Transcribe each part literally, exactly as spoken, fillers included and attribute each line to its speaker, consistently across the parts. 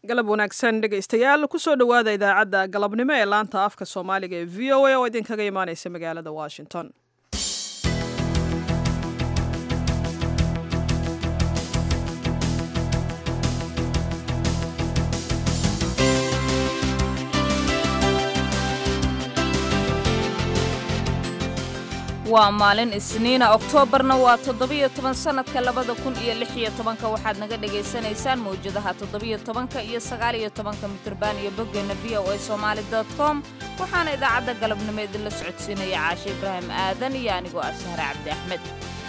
Speaker 1: galab wanaagsan dhegaystayaal kusoo dhowaada idaacadda galabnimo ee laanta afka soomaaliga ee v o a oo idinkaga imaanaysa magaalada washington.
Speaker 2: waa maalin isniina oktoobarna waa toddobiyo toban sannadka labada kun iyo lix iyo tobanka waxaad naga dhagaysanaysaan mawjadaha toddobiyo tobanka iyo sagaal iyo tobanka mitirban iyo boggeena v o a somali dot com waxaana idaacadda galabnimo idinla socodsiinaya caashe ibraahim aadan iyo anigoo ah sahre cabdi axmed.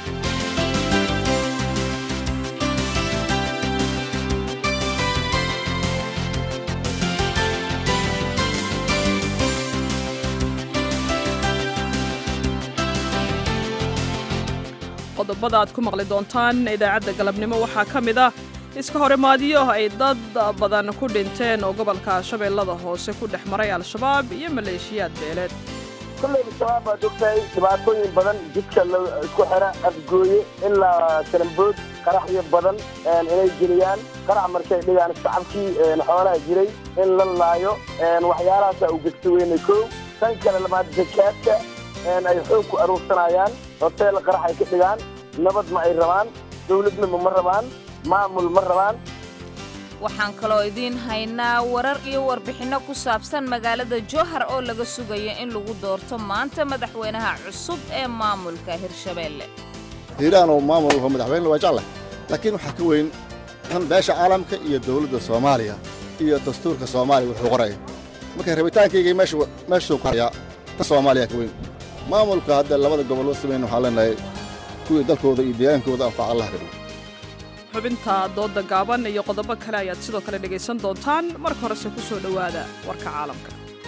Speaker 1: qodobada aad ku maqli doontaan idaacadda galabnimo waxaa ka mid ah iska horimaadyo ay dad badan ku dhinteen oo gobolka shabeellada hoose ku dhex maray al-shabaab iyo maleeshiyaad beeleed.
Speaker 3: kulley al-shabaab baa ogtahay dhibaatooyin badan jidka isku xira afgooye ilaa kalambood qaraxyo badan inay geliyaan qarax markay dhigaan shacabkii xoolaha jiray in la laayo waxyaalahaasa u gegta weynay kow tan kale labaad zakaadka ay xoog ku aruursanayaan hoteel qarax ay ka dhigaan nabad ma ay rabaan dawladnimo ma rabaan maamul ma rabaan.
Speaker 2: waxaan kaloo idiin haynaa warar iyo warbixinno ku saabsan magaalada jowhar oo laga sugayo in lagu doorto maanta madaxweynaha cusub ee maamulka hirshabeelle.
Speaker 4: hiiraan oo maamul oo madaxweyne waa jeclahay laakiin waxaa ka weyn tan beesha caalamka iyo dawladda soomaaliya iyo dastuurka soomaaliya wuxuu qoraya marka rabitaankayga meesha meeshuu qoraya tan soomaaliya ka weyn maamulka hadda labada gobol oo sameeyay waxa leenahay kuwii dalkooda iyo deegaankooda anfac Allah ka dhigo.
Speaker 1: xubinta dooda gaaban iyo qodobo kale ayaad sidoo kale dhagaysan doontaan marka horese ku soo dhowaada warka caalamka.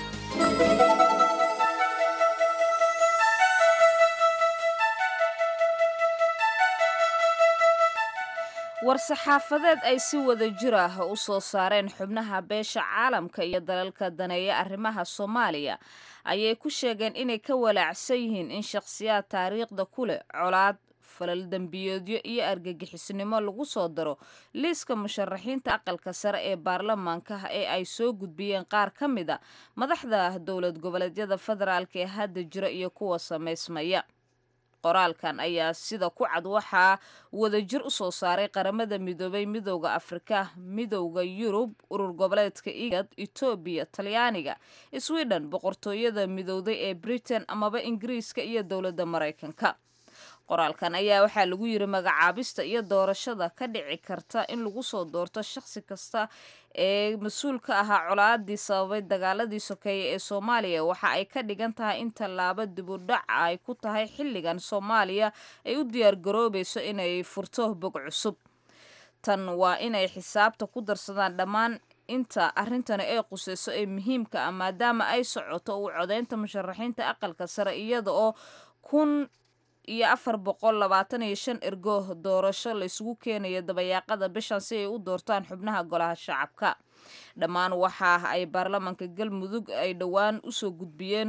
Speaker 2: war-saxaafadeed ay si wada jir ah u soo saareen xubnaha beesha caalamka iyo dalalka daneeya arrimaha soomaaliya ayay ku sheegeen inay ka walaacsan yihiin in shakhsiyaad taariikhda ku leh colaad falal dembiyeedyo iyo argagixisnimo lagu soo daro liiska musharaxiinta aqalka sare ee baarlamaanka ee ay soo gudbiyeen qaar ka mid a madaxda dowlad goboleedyada federaalka ee hadda jira iyo kuwa samaysmaya. qoraalkan ayaa sida ku cad waxaa wadajir u soo saaray qaramada midoobay midowda afrika midowda yurub urur goboleedka igad etoobiya talyaaniga sweden boqortooyada midowday ee britain amaba ingiriiska iyo dowladda maraykanka. qoraalkan ayaa waxaa lagu yiri magacaabista iyo doorashada ka dhici karta in lagu soo doorto shakhsi kasta ee mas-uul ka ahaa colaadii sababay dagaaladii sokeeye ee soomaaliya waxa ay ka dhigan tahay in tallaabo dibudhac ay ku tahay xilligan soomaaliya ay u diyaargaroobayso inay furto bog cusub. tan waa inay xisaabta ku darsadaan dhammaan inta arrintani ay qusayso ee muhiimka ah maadaama ay socoto u codaynta musharaxiinta aqalka sare iyada oo kun iyo afar boqol labaatan iyo shan ergo doorasho la isugu keenayo dabayaaqada bishan si ay u doortaan xubnaha golaha shacabka. dhammaan waxa ay baarlamaanka galmudug ay dhowaan usoo gudbiyeen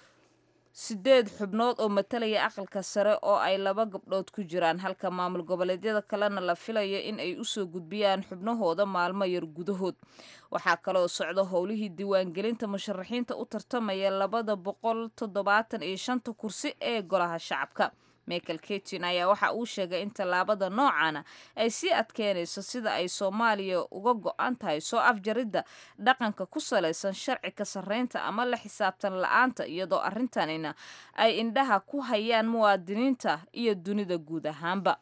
Speaker 2: sideed xubnood oo matalaya aqalka sare oo ay laba gabdhood ku jiraan halka maamul goboleedyada kalena la filayo in ay usoo gudbiyaan xubnahooda maalmo yar gudahood. waxaa kaloo socda howlihii diiwaangelinta musharaxiinta u tartamaya labada boqol toddobaatan iyo shanta kursi ee golaha shacabka. michael ketin ayaa waxa uu sheegay in tallaabada noocana ay sii adkeynayso sida ay soomaaliya uga go-an tahay soo afjaridda dhaqanka ku salaysan sharci ka sarreynta ama la xisaabtan la-aanta iyadoo arrintanina ay indhaha ku hayaan muwaadiniinta iyo dunida guud ahaanba.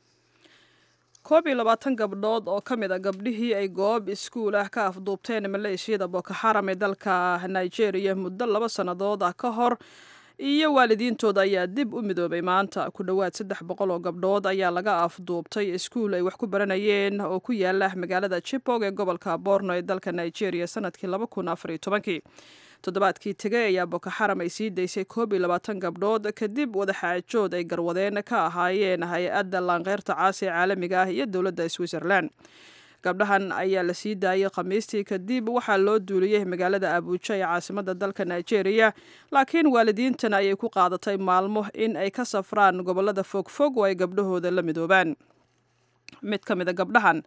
Speaker 1: koob iyo labaatan gabdhood oo ka mid a gabdhihii ay goob iskuul ah ka afduubteen maleeshiyada boko xaram ee dalka nigeria muddo laba sannadood ah ka hor iyo waalidiintooda ayaa dib u midoobay maanta. ku dhowaad saddex boqol oo gabdhood ayaa laga afduubtay iskuul ay wax ku baranayeen oo ku yaala magaalada Chibok ee gobolka Borno ee dalka Nigeria sanadkii laba kun afar iyo tobankii. toddobaadkii tegay ayaa boko xaram ay sii daysay koob iyo labaatan gabdhood kadib wadaxaajood ay garwadeen ka ahaayeen hay-adda laanqeyrta caasi ee caalamiga ah iyo dowladda Switzerland. gabdhahan ayaa la sii daayay khamiistii kadib waxaa loo duuliyey magaalada abuja ee caasimadda dalka nigeria laakiin waalidiintan ayay ku qaadatay maalmo in ay ka safraan gobolada fogfog oo ay gabdhahooda la midoobaan. mid ka mid a gabdhahan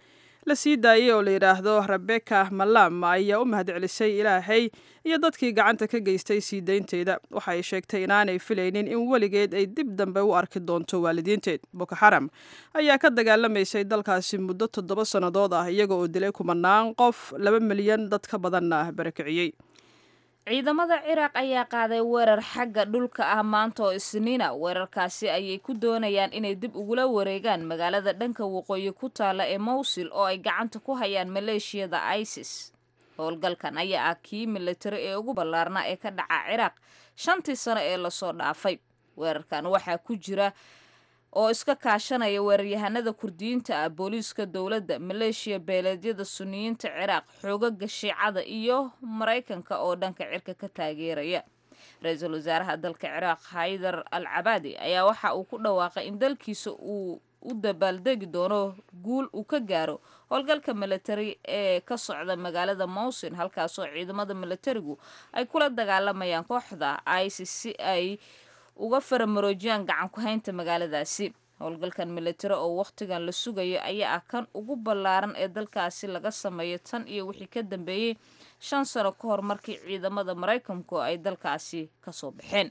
Speaker 1: la sii daayey oo la yidhaahdo rebecca malam ayaa u mahadcelisay ilaahay iyo dadkii gacanta ka geystay sii daynteeda waxa ay sheegtay inaanay filaynin in weligeed ay dib dambe u arki doonto waalidiinteed boko xaram ayaa ka dagaalamaysay dalkaasi muddo toddoba sannadood ah iyaga oo dilay kumanaan qof laba milyan dad ka badanna barakiciyey
Speaker 2: ciidamada ciraaq ayaa qaaday weerar xagga dhulka ah maanta oo isniina weerarkaasi ayay ku doonayaan inay dib ugula wareegaan magaalada dhanka waqooyi ku taala ee mowsil oo ay gacanta ku hayaan maleeshiyada isis howlgalkan ayaa ah kii militari ee ugu ballaarnaa ee ka dhaca ciraaq shantii sano ee lasoo dhaafay weerarkan waxaa ku jira oo iska kaashanaya weeraryahanada kurdiyiinta ah booliiska dowladda maleeshiya beeleedyada suniyiinta ciraaq xoogaga shiicada iyo maraykanka oo dhanka cirka ka taageeraya ra-iisul wasaaraha dalka ciraaq haydar al cabaadi ayaa waxa uu ku dhawaaqay in dalkiisa uu u dabaaldegi doono guul uu ka gaaro howlgalka militari ee ka socda magaalada mowsin halkaasoo ciidamada militarigu ay kula dagaalamayaan kooxda isis si ay uga faramaroojiyaan gacan ku haynta magaaladaasi howlgalkan militari oo wakhtigan la sugayo ayaa ah kan ugu ballaaran ee dalkaasi laga sameeyo tan iyo wixii ka dambeeyey shan sano ka hor markii ciidamada maraykanku ay dalkaasi ka soo baxeen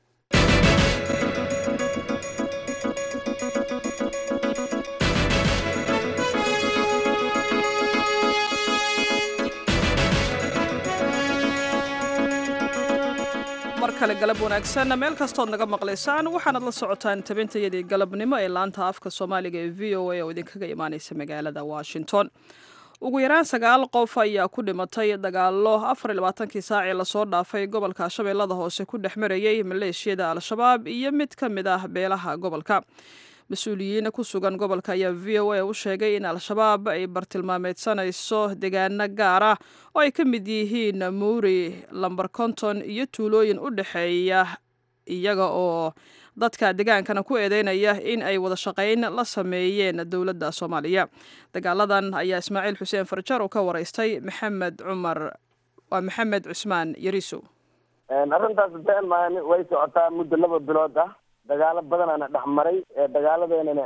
Speaker 1: kale galab wanaagsan meel kastood naga maqlaysaan waxaanad la socotaan tabintayadii galabnimo ee laanta afka soomaaliga ee v o a oo idinkaga imaanaysa magaalada washington ugu yaraan sagaal qof ayaa ku dhimatay dagaalo afar iyo labaatankii saacii lasoo dhaafay gobolka shabeellada hoose ku dhex marayay maleeshiyada al-shabaab iyo mid ka mid ah beelaha gobolka mas-uuliyiin ku sugan gobolka ayaa v o a u sheegay in al-shabaab ay bartilmaameedsanayso deegaano gaar ah oo ay ka mid yihiin muuri lamber konton iyo tuulooyin u dhexeeya iyaga oo dadka deegaankana ku eedeynaya in ay wada shaqayn la sameeyeen dowladda soomaaliya dagaaladan ayaa ismaaciil xuseen farjar oo ka waraystay maxamed cumar waa maxamed cusmaan yariso
Speaker 3: arrintaas been maan way socotaa muddo laba bilood ah dagaalo badanaana dhex maray dagaaladeenana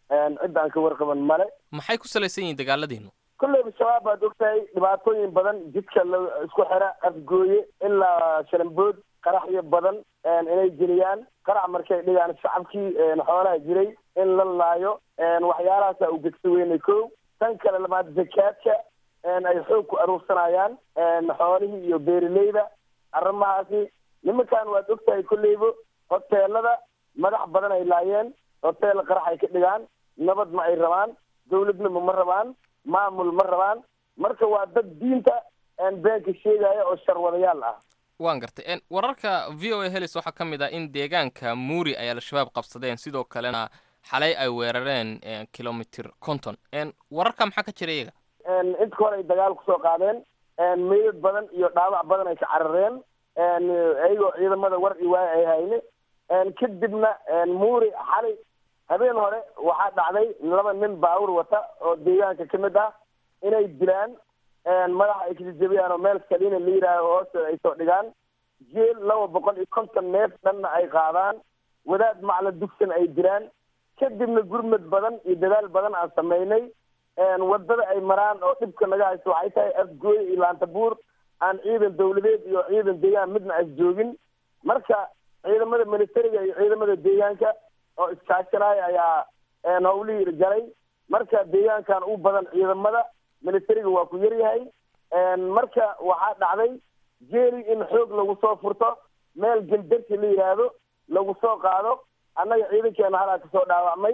Speaker 3: cid aan ka warqaban male
Speaker 5: maxay ku salaysan yihiin dagaaladiinu
Speaker 3: kolleyba shabaab baad ogtahay dhibaatooyin badan jidka la isku xira afgooye ilaa shalambood qaraxyo badan inay geliyaan qarax markay dhigaan shacabkii xoolaha jiray in la laayo waxyaalahaasa u gegsi weynay kow tan kale labaad zakaadka ay xoog ku aruursanayaan xoolihii iyo beeraleyda arrimahaasi nimankan waad ogtahay kolleyba hoteelada madax badan ay laayeen hoteel qarax ay ka dhigaan nabad ma ay rabaan dawladnimo ma rabaan maamul ma rabaan marka waa dad diinta beenka sheegaya oo sharwadayaal ah
Speaker 5: waan gartay wararka v o a helis waxaa ka mid ah in deegaanka muuri ay al-shabaab qabsadeen sidoo kalena xalay ay weerareen kilomitir konton wararka maxaa ka jira iyaga
Speaker 3: inta hore ay dagaal kusoo qaadeen meydad badan iyo dhaawac badan ay ka carareen iyagoo ciidamada war i waaya ay hayne kadibna muuri xalay habeen hore waxaa dhacday laba nin baawur wata oo deegaanka ka mid ah inay dilaan madaxa ay kasijabiyaan oo meel saliina la yidhaaho hoosta ay soo dhigaan jeel laba boqol iyo konton neef dhanna ay qaadaan wadaad macla dugsan ay dilaan kadibna gurmad badan iyo dadaal badan aan samaynay wadada ay maraan oo dhibka naga haysto waxay tahay afgooye iyo laantabuur aan ciidan dawladeed iyo ciidan deegaan midna as joogin marka ciidamada militariga iyo ciidamada deegaanka oo iskaashanaya ayaa hawlihii galay marka deegaankan u badan ciidamada militariga waa ku yaryahay marka waxaa dhacday jeeli in xoog lagu soo furto meel geldarsi la yidhaahdo lagu soo qaado annaga ciidankeena halaa kasoo dhaawacmay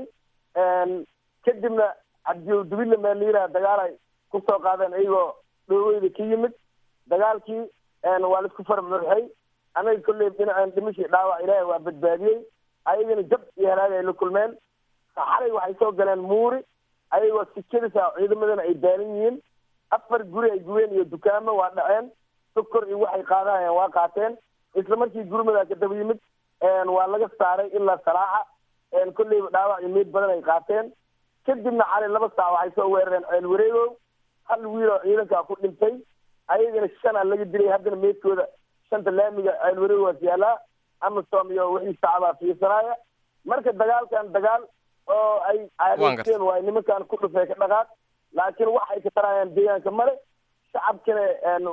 Speaker 3: kadibna cabdiwdubile meel la yidhaha dagaal ay kusoo qaadeen iyagoo dhooweyda ka yimid dagaalkii waa laisku farmuxay annaga kolley dhinaceen dhimashii dhaawac ilaahay waa badbaadiyey ayagana jab iyo halaag ay la kulmeen xalay waxay soo galeen muuri ayagoo sikadisa ciidamadana ay daalan yihiin afar guri ay gubeen iyo dukaamo waa dhaceen sokor iyo waxay qaadanayaan waa qaateen isla markii gurmadaa ka daba yimid waa laga saaray ilaa salaaxa kolleyba dhaawac iyo meyd badan ay qaateen kadibna xalay laba saac waxay soo weerareen ceel wareegow hal wiil oo ciidankaa ku dhintay ayagana shanaa laga dilay haddana meydkooda shanta laamiga ceel wareegowaas yaalaa amasom iyo wixii shacabaa fiirsanaya marka dagaalkan dagaal oo ay caadaysteen waa nimankan ku dhufee ka dhaqaaq laakiin wax ay ka tarayaan deegaanka male shacabkana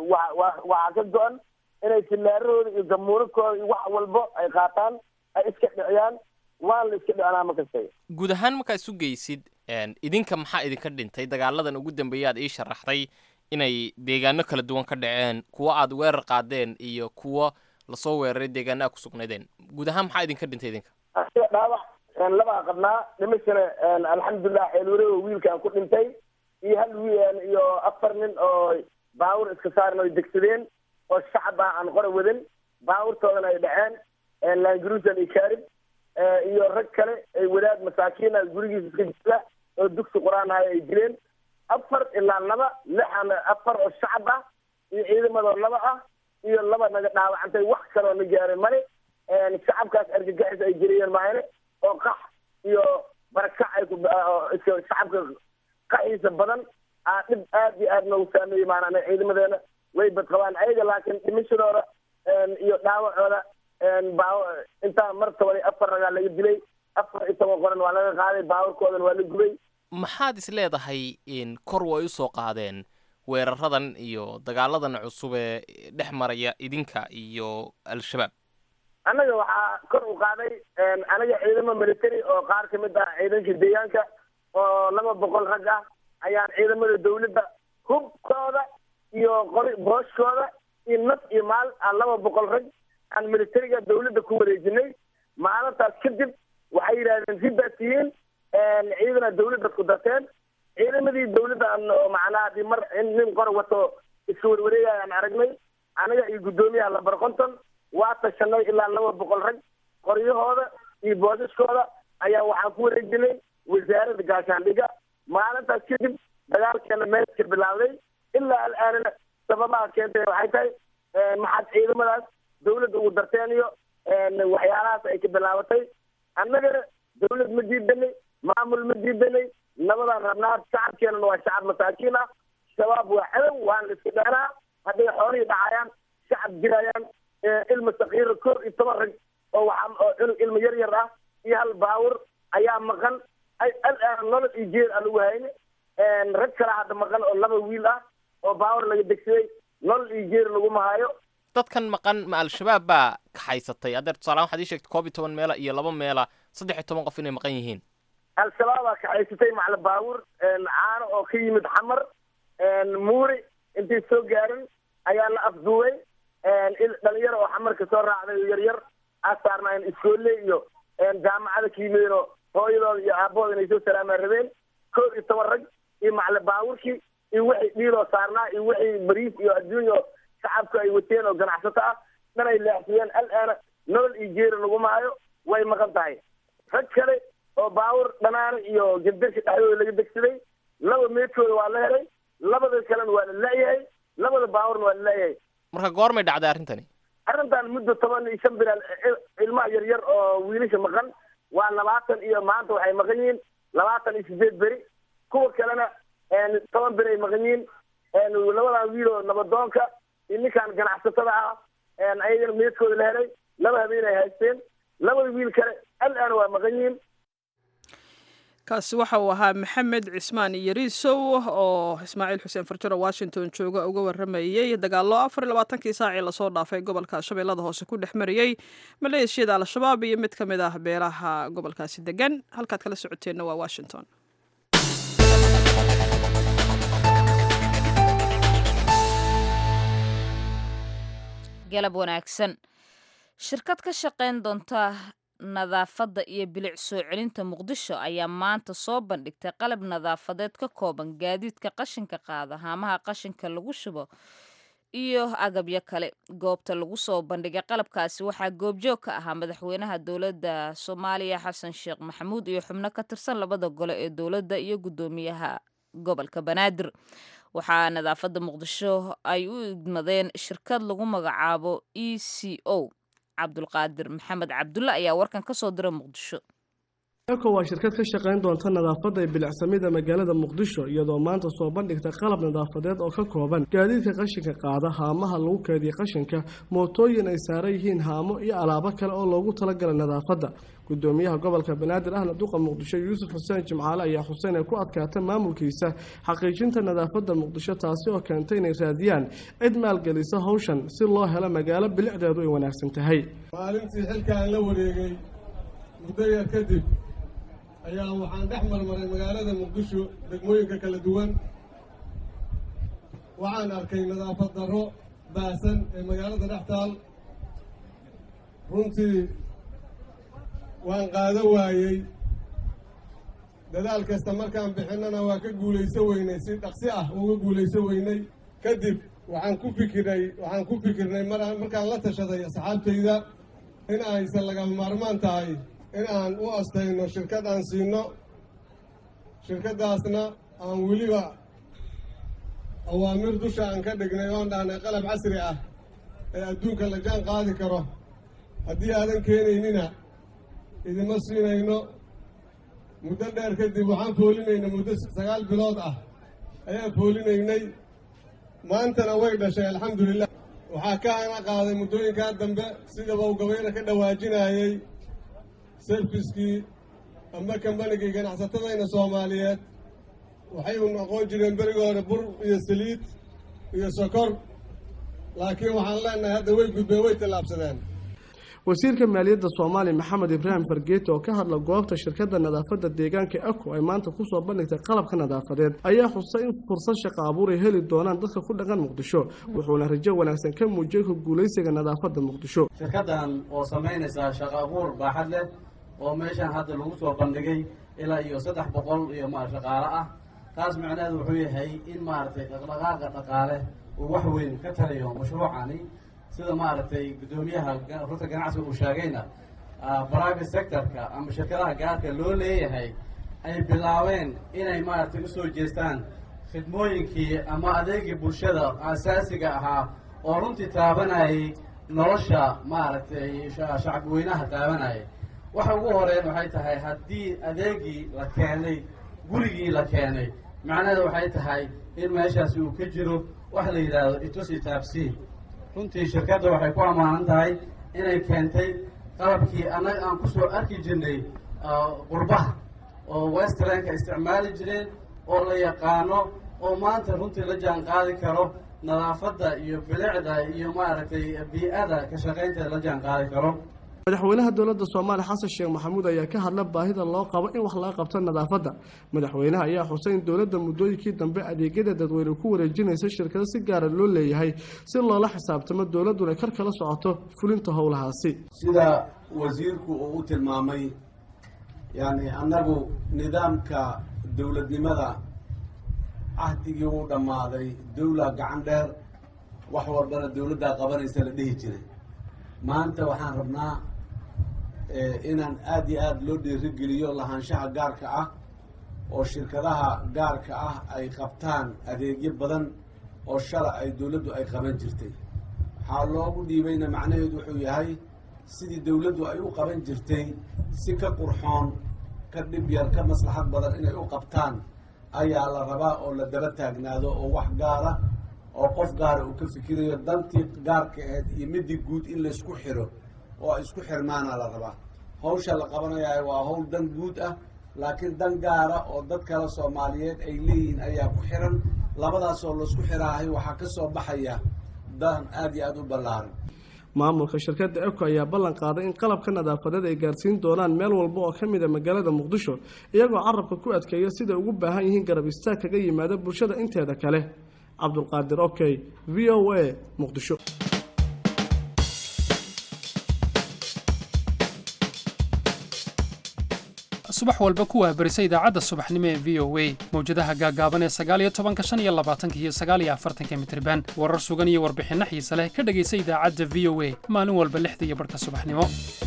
Speaker 3: waxaa ka go-an inay filaarahooda iyo gamuurakooda iyo wax walbo ay qaataan ay iska dhiciyaan waan la iska dhicinaa ma kastay
Speaker 5: guud ahaan markaa isu geysid idinka maxaa idinka dhintay dagaaladan ugu dambeeya aad ii sharaxday inay deegaano kala duwan ka dhaceen kuwa aad weerar qaadeen iyo kuwa lasoo weeraray deegaanaha ku sugnaydeen guud ahaan maxaa idinka dhintay idinka
Speaker 3: dhaawac labaa qabnaa dhimashana alxamdulilah xeelwareego wiilkaan ku dhintay iyo hal wiil iyo afar nin oo baawur iska saaran oy degsadeen oo shacab ah aan qora wadan baawurtoodana ay dhaceen laangaruusan iyo kaarib iyo rag kale ay wadaad masaakiin ah gurigiisa iska jira oo dugsi qur-aan ahay ay dileen afar ilaa laba lixan afar oo shacab ah iyo ciidamadoo laba ah iyo laba naga dhaawacantay wax kaloo na gaaray male shacabkaas argagaxis ay jiriyeen maayne oo qax iyo barakac ay ku shacabka qaxiisa badan aa dhib aad iyo aad noogu saameeyey maanaa ciidamadeena way badqabaan ayaga laakiin dhimashadooda iyo dhaawacooda intaa mar toban afar ragaa laga dilay afar iyo toban qoran waa laga qaaday baawurkoodan waa la gubay
Speaker 5: maxaad is leedahay kor way usoo qaadeen weeraradan iyo dagaaladan cusub ee dhex maraya idinka iyo al-shabaab
Speaker 3: annaga waxaa kor u qaaday anaga ciidamo military oo qaar ka mid ah ciidanka deegaanka oo laba boqol rag ah ayaan ciidamada dawladda hubkooda iyo qori booshkooda iyo naf iyo maal aan laba boqol rag aan militariga dawladda ku wareejinay maalintaas kadib waxay yidhahdeen sidaas yihiin ciidana dawladda ku darteen ciidamadii dawladda oo macnaha hadii mar nin qor wato iska warwareegaya aan aragnay anaga iyo guddoomiyaha lambar konton waa tashanay ilaa laba boqol rag qoryahooda iyo boosaskooda ayaa waxaan ku wareejinay wasaaradda gaashaandhiga maalintaas kadib dagaalkeena meelka bilaawday ilaa al-aanana sababaha keentay waxay tahay maxaad ciidamadaas dawladda ugu darteen iyo waxyaalahaas ay ka bilaabatay annagana dawlad ma diidanay maamul ma diidanay nabadaan rabnaa shacabkeenana waa shacab masaakiin ah shabaab waa cadow waan la iska dheenaa hadday xoolihii dhacayaan shacab jirayaan ilma sakiira kor iyo toban rag oo waxaa oo cunug ilma yar yar ah iyo hal baawur ayaa maqan ay al-aan nolol iyo jeer aan ugu hayne rag kale hadda maqan oo laba wiil ah oo baawur laga degsaday nolol iyo jeer laguma hayo
Speaker 5: dadkan maqan ma al-shabaab baa kaxaysatay adeer tusaalahaan waxaad ii sheegtay koob iyo toban meela iyo laba meela saddex iyo toban qof inay maqan yihiin
Speaker 3: al-shabaabaa kaxaysatay macla baawur caano oo ka yimid xamar muuri intay soo gaarin ayaa la afduway dhalinyaro oo xamarka soo raacday oo yaryar aa saarnaayeen iskoolle iyo jaamacada ka yimideen oo hooyadooda iyo aabahooda inay soo salaamaan rabeen koob iyo toban rag iyo macla baawurkii iyo wixii dhiiloo saarnaa iyo wixii bariis iyo adduunya oo shacabku ay wateen oo ganacsato ah dhan ay leexsiyeen al-aana nolol iyo jeeri laguma hayo way maqan tahay rag kale oo baawur dhanaana iyo gendarka dhexdooda laga degsaday laba meedkooda waa la helay labada kalena waa la la-yahay labada baawurna waa la la-yahay
Speaker 5: marka goormay dhacday arrintani
Speaker 3: arrintan muddo toban iyo shan bilaal ilmaha yar yar oo wiilasha maqan waa labaatan iyo maanta waxay maqan yihiin labaatan iyo sideed beri kuwa kalena toban beri ay maqan yihiin labadan wiil oo nabadoonka iyo ninkaan ganacsatada ah ayagana meedkooda la helay laba habeen ay haysteen labada wiil kale al-aan waa maqan yihiin
Speaker 1: kaasi waxa uu ahaa maxamed cismaan yariisow oo ismaaciil xuseen farjaro washington jooga uga waramayey dagaallo afar iyo labaatankii saacii lasoo dhaafay gobolka shabeellada hoose ku dhex mariyey maleeshiyada al-shabaab iyo mid ka mid ah beelaha gobolkaasi degan halkaad kala socoteenna waa washington
Speaker 2: galab wanaagsan shirkad ka shaqayn doonta nadaafadda iyo bilic soo celinta muqdisho ayaa maanta soo bandhigtay qalab nadaafadeed ka kooban gaadiidka qashinka qaada haamaha qashinka lagu shubo iyo agabyo kale goobta lagu soo bandhigay qalabkaasi waxaa goobjoog ka ahaa madaxweynaha dowladda soomaaliya xasan sheekh maxamuud iyo xubno ka tirsan labada gole ee dowladda iyo guddoomiyaha gobolka banaadir waxaa nadaafadda muqdisho ay u idmadeen shirkad lagu magacaabo e c o cabdulqaadir maxamed cabdulle ayaa warkan ka soo dira muqdisho
Speaker 6: eko waa shirkad ka shaqayn doonta nadaafadda ee bilicsamida magaalada muqdisho iyadoo maanta soo bandhigta qalab nadaafadeed oo ka kooban gaadiidka qashinka qaada haamaha lagu keediyo qashinka mootooyin ay saaran yihiin haamo iyo alaabo kale oo loogu talagalay nadaafadda gudoomiyaha gobolka banaadir ahna duqa muqdisho yuusuf xuseen jimcaale ayaa xuseen ay ku adkaatay maamulkiisa xaqiijinta nadaafadda muqdisho taasi oo keentay inay raadiyaan cid maalgelisa hawshan si loo helo magaalo bilicdeedu ay wanaagsan tahay
Speaker 7: maalintii xilkaan la wareegay muddo yar kadib ayaa waxaan dhex marmaray magaalada muqdisho degmooyinka kala duwan waxaan arkay nadaafad darro baahsan ee magaalada dhex taal runtii waan qaado waayey dadaal kasta markaan bixinnana waa ka guulayso weynay si dhaqsi ah uga guulayso weynay kadib waxaan ku fikirnay waxaan ku fikirnay mar markaan la tashaday asxaabtayda in aysan lagama maarmaan tahay in aan u astayno shirkad aan siino shirkaddaasna aan weliba awaamir dusha aan ka dhignay oon dhahnay qalab casri ah ee adduunka la jaan qaadi karo haddii aadan keenaynina idima siinayno muddo dheer kadib waxaan foolinaynay muddo sagaal bilood ah ayaan foolinaynay maantana way dhashay alxamdulilah waxaa ka ana qaaday muddooyinkaa dambe sidaba uu gabayna ka dhawaajinayey serviskii amba kambanigii ganacsatadayna soomaaliyeed waxay u noqon jireen berigii hore bur iyo saliid iyo sokor laakiin waxaan leenahay hadda way gudbeen way tallaabsadeen
Speaker 6: wasiirka maaliyadda soomaaliya maxamed ibraahim fargeeti oo ka hadla goobta shirkadda nadaafadda deegaanka eko ay maanta kusoo bandhigtay qalabka nadaafadeed ayaa xusay in fursad shaqo abuur ay heli doonaan dadka ku dhaqan muqdisho wuxuuna rajo wanaagsan ka muujiyey ku guulaysiga nadaafadda muqdisho
Speaker 8: shirkaddan oo samaynaysaa shaqo abuur baaxad leh oo meeshaan hadda lagu soo bandhigay ilaa iyo saddex boqol iyo ma shaqaale ah taas macnaheedu wuxuu yahay in maaragtay dhaqdhaqaaqa dhaqaale uu wax weyn ka tarayo mashruucani sida maaragtay guddoomiyaha rurta ganacsiga uu sheegayna private sectorka ama shirkadaha gaarka loo leeyahay ay bilaabeen inay maaragtay usoo jeestaan khidmooyinkii ama adeegii bulshada asaasiga ahaa oo runtii taabanayay nolosha maaragtay shacabweynaha taabanayay waxa ugu horeyn waxay tahay haddii adeegii la keenay gurigii la keenay macnaheedu waxay tahay in meeshaasi uu ka jiro wax la yidhaahdo itusi taabsiin runtii shirkadda waxay ku ammaanan tahay inay keentay qalabkii annaga aan kusoo arki jirnay qurbaha oo westranka isticmaali jireen oo la yaqaano oo maanta runtii la jaan qaadi karo nadaafadda iyo bilicda iyo maaragtay bii-ada ka shaqaynteeda la jaan qaadi karo
Speaker 6: madaxweynaha dowladda soomaaliya xasan sheekh maxamuud ayaa ka hadla baahida loo qabo in wax laga qabto nadaafadda madaxweynaha ayaa xusay in dowladda muddooyinkii dambe adeegyada dadweyne ku wareejinaysa shirkado si gaara loo leeyahay si loola xisaabtamo dowladduna kar kala socoto fulinta howlahaasi
Speaker 9: sida wasiirku uu u tilmaamay yacni annagu nidaamka dowladnimada cahdigii uu dhammaaday dowla gacan dheer wax walbana dowladdaa qabanaysa la dhihi jiray maanta waxaan rabnaa inaan aada iyo aada loo dhiirigeliyo lahaanshaha gaarka ah oo shirkadaha gaarka ah ay qabtaan adeegyo badan oo shala ay dowladdu ay qaban jirtay waxaa loogu dhiibayna macnaheedu wuxuu yahay sidii dowladdu ay u qaban jirtay si ka qurxoon ka dhib yar ka maslaxad badan inay u qabtaan ayaa la rabaa oo la daba taagnaado oo wax gaara oo qof gaara uu ka fikirayo dantii gaarka aheyd iyo midii guud in laysku xiro oo ay isku xirmaana la rabaa hawsha la qabanayahay waa hawl dan guud ah laakiin dan gaara oo dad kale soomaaliyeed ay leeyihiin ayaa ku xiran labadaas oo laisku xiraahay waxaa ka soo baxaya dan aada iyo aada u ballaaran
Speaker 6: maamulka shirkadda eko ayaa ballan qaaday in qalabka nadaafadeed ay gaarsiin doonaan meel walba oo ka mid a magaalada muqdisho iyagoo carabka ku adkeeya siday ugu baahan yihiin garab istaag kaga yimaada bulshada inteeda kale cabdulqaadir okey v o a muqdisho
Speaker 10: subax walba ku waabarisa idaacadda subaxnimo ee v o a mawjadaha gaagaaban ee sagaal iyo tobanka shan iyo labaatanka iyo sagaal iyo afartanka mitriban warar sugan iyo warbixinno xiise leh ka dhegaysa idaacadda v o a maalin walba lixda iyo barhka subaxnimo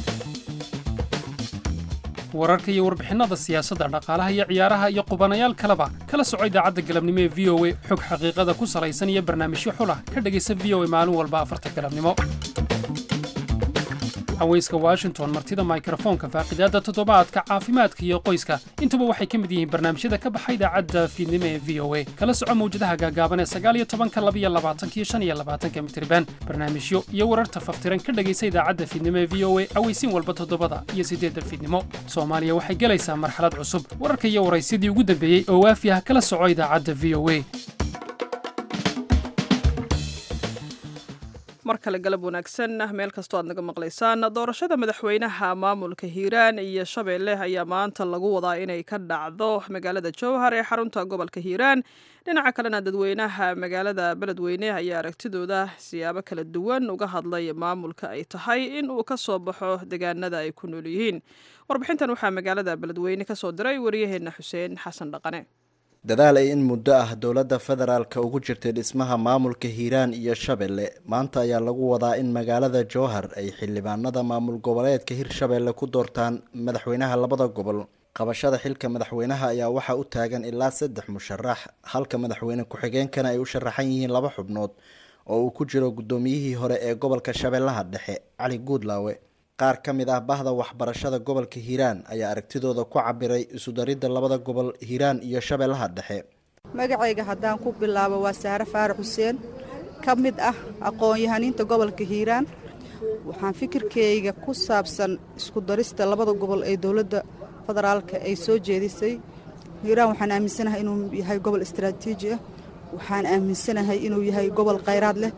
Speaker 10: wararka iyo warbixinada siyaasadda dhaqaalaha iyo ciyaaraha iyo qubanayaal kaleba kala soco idaacadda galabnimo ee v o a xog xaqiiqada ku salaysan iyo barnaamijyo xulah ka dhegaysa v o a maalin walba afarta galabnimo haweyska washington martida mikrofoonka faaqidaada toddobaadka caafimaadka iyo qoyska intuba waxay ka mid yihiin barnaamijyada ka baxa idaacadda fiidnimo ee v o a kala soco mawjadaha gaagaaban ee sagaal iyo tobanka laba iyo labaatanka iyo shan iyo labaatanka mitirban barnaamijyo iyo wararta faftiran ka dhegaysa idaacadda fiidnimo ee v o a aweysiin walba toddobada iyo siddeedda fiidnimo soomaaliya waxay gelaysaa marxalad cusub wararka iyo waraysidii ugu dambeeyey oo waafi ah kala soco idaacadda v o a.
Speaker 1: mar kale galab wanaagsan meel kastoo aad naga maqlaysaan doorashada madaxweynaha maamulka hiiraan iyo shabeelle ayaa maanta lagu wadaa inay ka dhacdo magaalada jowhar ee xarunta gobolka hiiraan dhinaca kalena dadweynaha magaalada beledweyne ayaa aragtidooda siyaabo kala duwan uga hadlay maamulka ay tahay in uu ka soo baxo deegaanada ay ku nool yihiin warbixintan waxaa magaalada beledweyne ka soo diray waryaheena xuseen xasan dhaqane.
Speaker 11: dadaal ay in muddo ah dowladda federaalka ugu jirtay dhismaha maamulka hiiraan iyo shabeelle maanta ayaa lagu wadaa in magaalada jowhar ay xildhibaanada maamul goboleedka hirshabeelle ku doortaan madaxweynaha labada gobol. qabashada xilka madaxweynaha ayaa waxaa u taagan ilaa saddex musharax halka madaxweyne ku-xigeenkana ay u sharaxan yihiin laba xubnood oo uu ku jiro guddoomiyihii hore ee gobolka shabeellaha dhexe cali guudlaawe. qaar ka mid ah bahda waxbarashada gobolka hiiraan ayaa aragtidooda ku cabiray isudaridda labada gobol hiiraan iyo shabeellaha dhexe.
Speaker 12: magacayga haddaan ku bilaabo waa saare faarax xuseen ka mid ah aqoon-yahaniinta gobolka hiiraan. waxaan fikirkayga ku saabsan isku darista labada gobol ee dowladda federaalka ay soo jeedisay. hiiraan waxaan aaminsanahay inuu yahay gobol istaraatiiji ah, waxaan aaminsanahay inuu yahay gobol khayraad leh.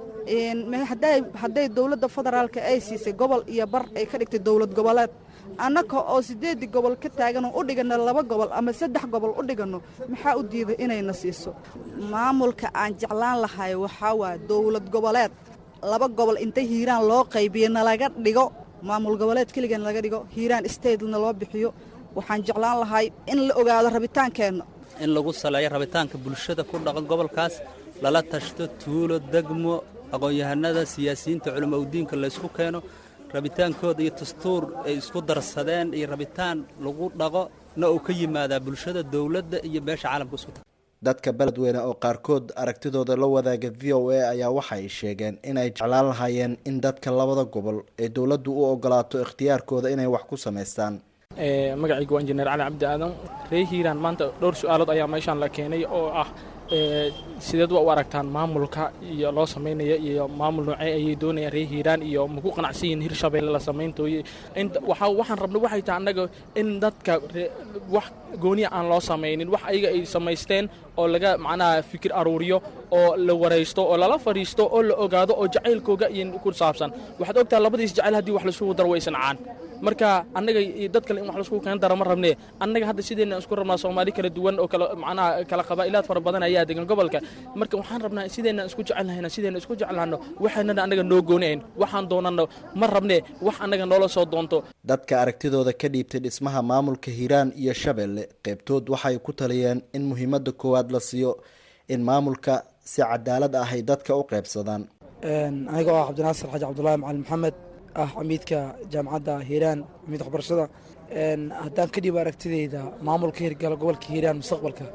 Speaker 12: hadday dowladda federaalka ay siisay gobol iyo bar ay ka dhigtay dowlad goboleed annaka oo sideedii gobol ka taagan oo u dhigano laba gobol ama saddex gobol u dhigano maxaa u diiday inayna siiso. maamulka aan jeclaan lahay waxaa waa dowlad goboleed laba gobol inta hiiraan loo qaybiyo nalaga dhigo maamul goboleed keligan laga dhigo hiiraan statena loo bixiyo. waxaan jeclaan lahay in la ogaado rabitaankeenna
Speaker 13: in lagu saleeyo rabitaanka bulshada ku dhaqan gobolkaas lala tashto tuulo degmo aqoon-yahanada siyaasiyiinta culamo udiinka la isku keeno rabitaankooda iyo dastuur ay isku darsadeen iyo rabitaan lagu dhaqo na uu ka yimaadaa bulshada dowladda iyo beesha caalamka isku taga.
Speaker 11: dadka beledweyne oo qaarkood aragtidooda la wadaaga v o a ayaa waxay sheegeen inay jeclaan lahaayeen in dadka labada gobol ee dowladdu u ogolaato ikhtiyaarkooda inay wax ku samaystaan.
Speaker 14: magacaygu waa injineer cali cabdi aadan reer hiiraan maanta dhowr su-aalood ayaa meeshaan la keenay oo ah sideed waa u aragtaan maamulka iyo loo samaynaya iyo maamul noocee ayay doonayaan reer hiiraan iyo maku qanacsan yihiin hirshabeelle la samayntooye waxaan rabna waxay tahay annaga in dadka wax gooniya aan loo samaynin wax ayaga ay samaysteen oo laga macnaha fikir aruuriyo oo la waraysto oo lala fadhiisto oo la ogaado oo jacaylkooga iyo ku saabsan. waxaad ogtahay labadiis jacayl haddii wax laisugu daro way isnacaan marka annaga dad kale in wax laisugu keen dara ma rabnee annaga hadda sideenna isku rabnaa soomaali kala duwan oo kala macnaha kala qabaa'ilaad fara badan ayaa degan gobolka marka waxaan rabnaa sideenna isku jecelnahayna sideenna isku jecelnahno waxaanana annaga noo goonayn waxaan doonano ma rabnee wax annaga noola soo doonto.
Speaker 11: dadka aragtidooda ka dhiibtay dhismaha maamulka hiiraan iyo shabeelle qaybtood waxay ku taliyeen in muhiimadda koowaad la siiyo in maamulka si cadaalad ah ay dadka u qaybsadaan.
Speaker 15: aniga oo cabdinaasir xaaji cabdulaahi macalin maxamed ah camiidka jaamacadda hiiraan camiid waxbarashada haddaan ka dhiibo aragtidayda maamulka hirgala gobolka hiiraan mustaqbalka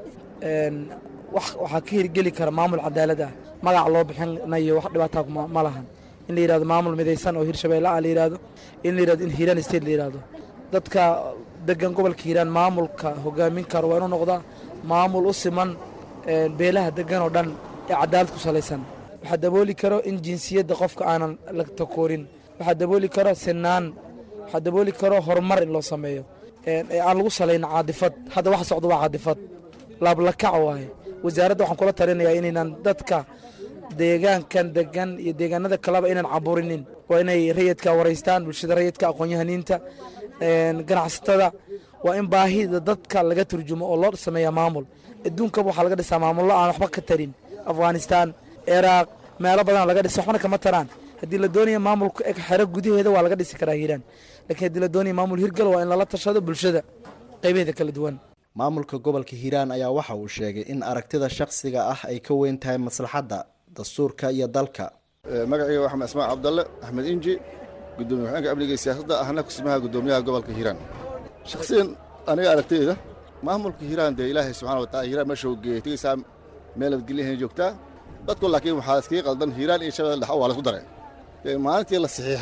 Speaker 15: waxaa ka hirgeli kara maamul cadaalad ah magac loo bixinayo wax dhibaataa ma lahan in la yidhahdo maamul midaysan oo hirshabeelle ah la yidhahdo in la yidhahdo in hiiraan state la yidhahdo dadka degan gobolka hiiraan maamulka hogaamin karo waa inuu noqdaa maamul u siman beelaha degan oo dhan ee cadaalad ku salaysan. waxaa dabooli karo in jinsiyadda qofka aanan la takoorin, waxaa dabooli karo sinaan, waxaa dabooli karo horumar in loo sameeyo ee aan lagu salayn caadifad. hadda waxa socdo waa caadifad laablakac waaye. wasaaradda waxaan kula talinayaa inaynan dadka deegaankan degan iyo deegaanada kaleba inaan caburinin, waa inay rayidka waraystaan bulshada rayidka aqoon-yahaniinta ganacsatada. waa in baahida dadka laga turjumo oo loo sameeya maamul. adduunkaba waxaa laga dhisaa maamullo aan waxba ka tarin. afghanistan ciraaq meelo badan laga dhisa waxna kama taraan. haddii la doonaya maamulka xero gudaheeda waa laga dhisi karaa hiiraan, laakiin haddii la doonaya maamul hirgal waa in lala tashado bulshada qaybaheeda kala duwan.
Speaker 11: maamulka gobolka hiiraan ayaa waxa uu sheegay in aragtida shakhsiga ah ay ka weyn tahay maslaxadda dastuurka iyo dalka.
Speaker 4: magacayga waa axmed ismaan cabdalle axmed inji gudoomiye waxaanka amniga siyaasadda ahna kusimaha gudoomiyaha gobolka hiiraan. shakhsiyan aniga aragtayda maamulka hiiraan dee ilaahay subxaana wataala hiiraan meesha uu geeyey tegaysaa meelad gelyahan joogtaa dadku laakiin waxaa iskaga qaldan hiiraan iyo shabeelle dhex waa la isku daray maalintii la saxiixay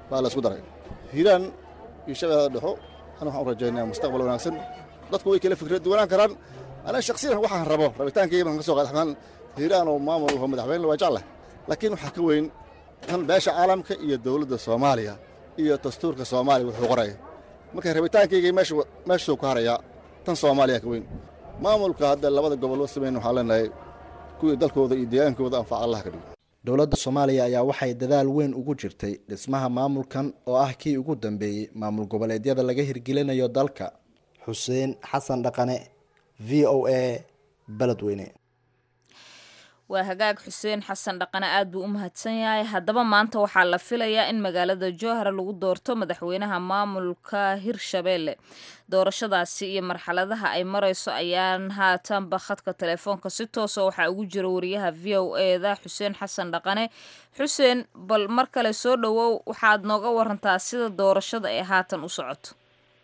Speaker 4: baa la isku daray hiiraan iyo shabeellada dhexo ana waxaan u rajaynayaa mustaqbal wanaagsan dadku way kala fikrad duwanaan karaan ana shakhsiyan waxaan rabo rabitaankayga baan ka soo qaadxmaan hiiraan oo maamul oo madaxweyne waa jeclahay laakiin waxaa ka weyn tan beesha caalamka iyo dowladda soomaaliya iyo dastuurka soomaaliya wuxuu qoraya marka rabitaankayga meesha meeshuu ku harayaa tan soomaaliya ka weyn maamulka hadda labada gobol oo sameyn waxaan leenahay kuwii dalkooda iyo deegaankooda anfaca allah ka dhigo
Speaker 11: dowladda soomaaliya ayaa waxay dadaal weyn ugu jirtay dhismaha maamulkan oo ah kii ugu dambeeyey maamul goboleedyada laga hirgelinayo dalka xuseen xasan dhaqane v o a beledweyne
Speaker 2: waa hagaag xuseen xasan dhaqane aad buu u mahadsan yahay haddaba maanta waxaa la filayaa in magaalada jowhar lagu doorto madaxweynaha maamulka hirshabeelle doorashadaasi iyo marxaladaha ay marayso ayaan haatanba khadka telefoonka si toosa waxaa ugu jira wariyaha v o eda xuseen xasan dhaqane xuseen bal mar kale soo dhowow waxaad nooga warantaa sida doorashada ay haatan u socoto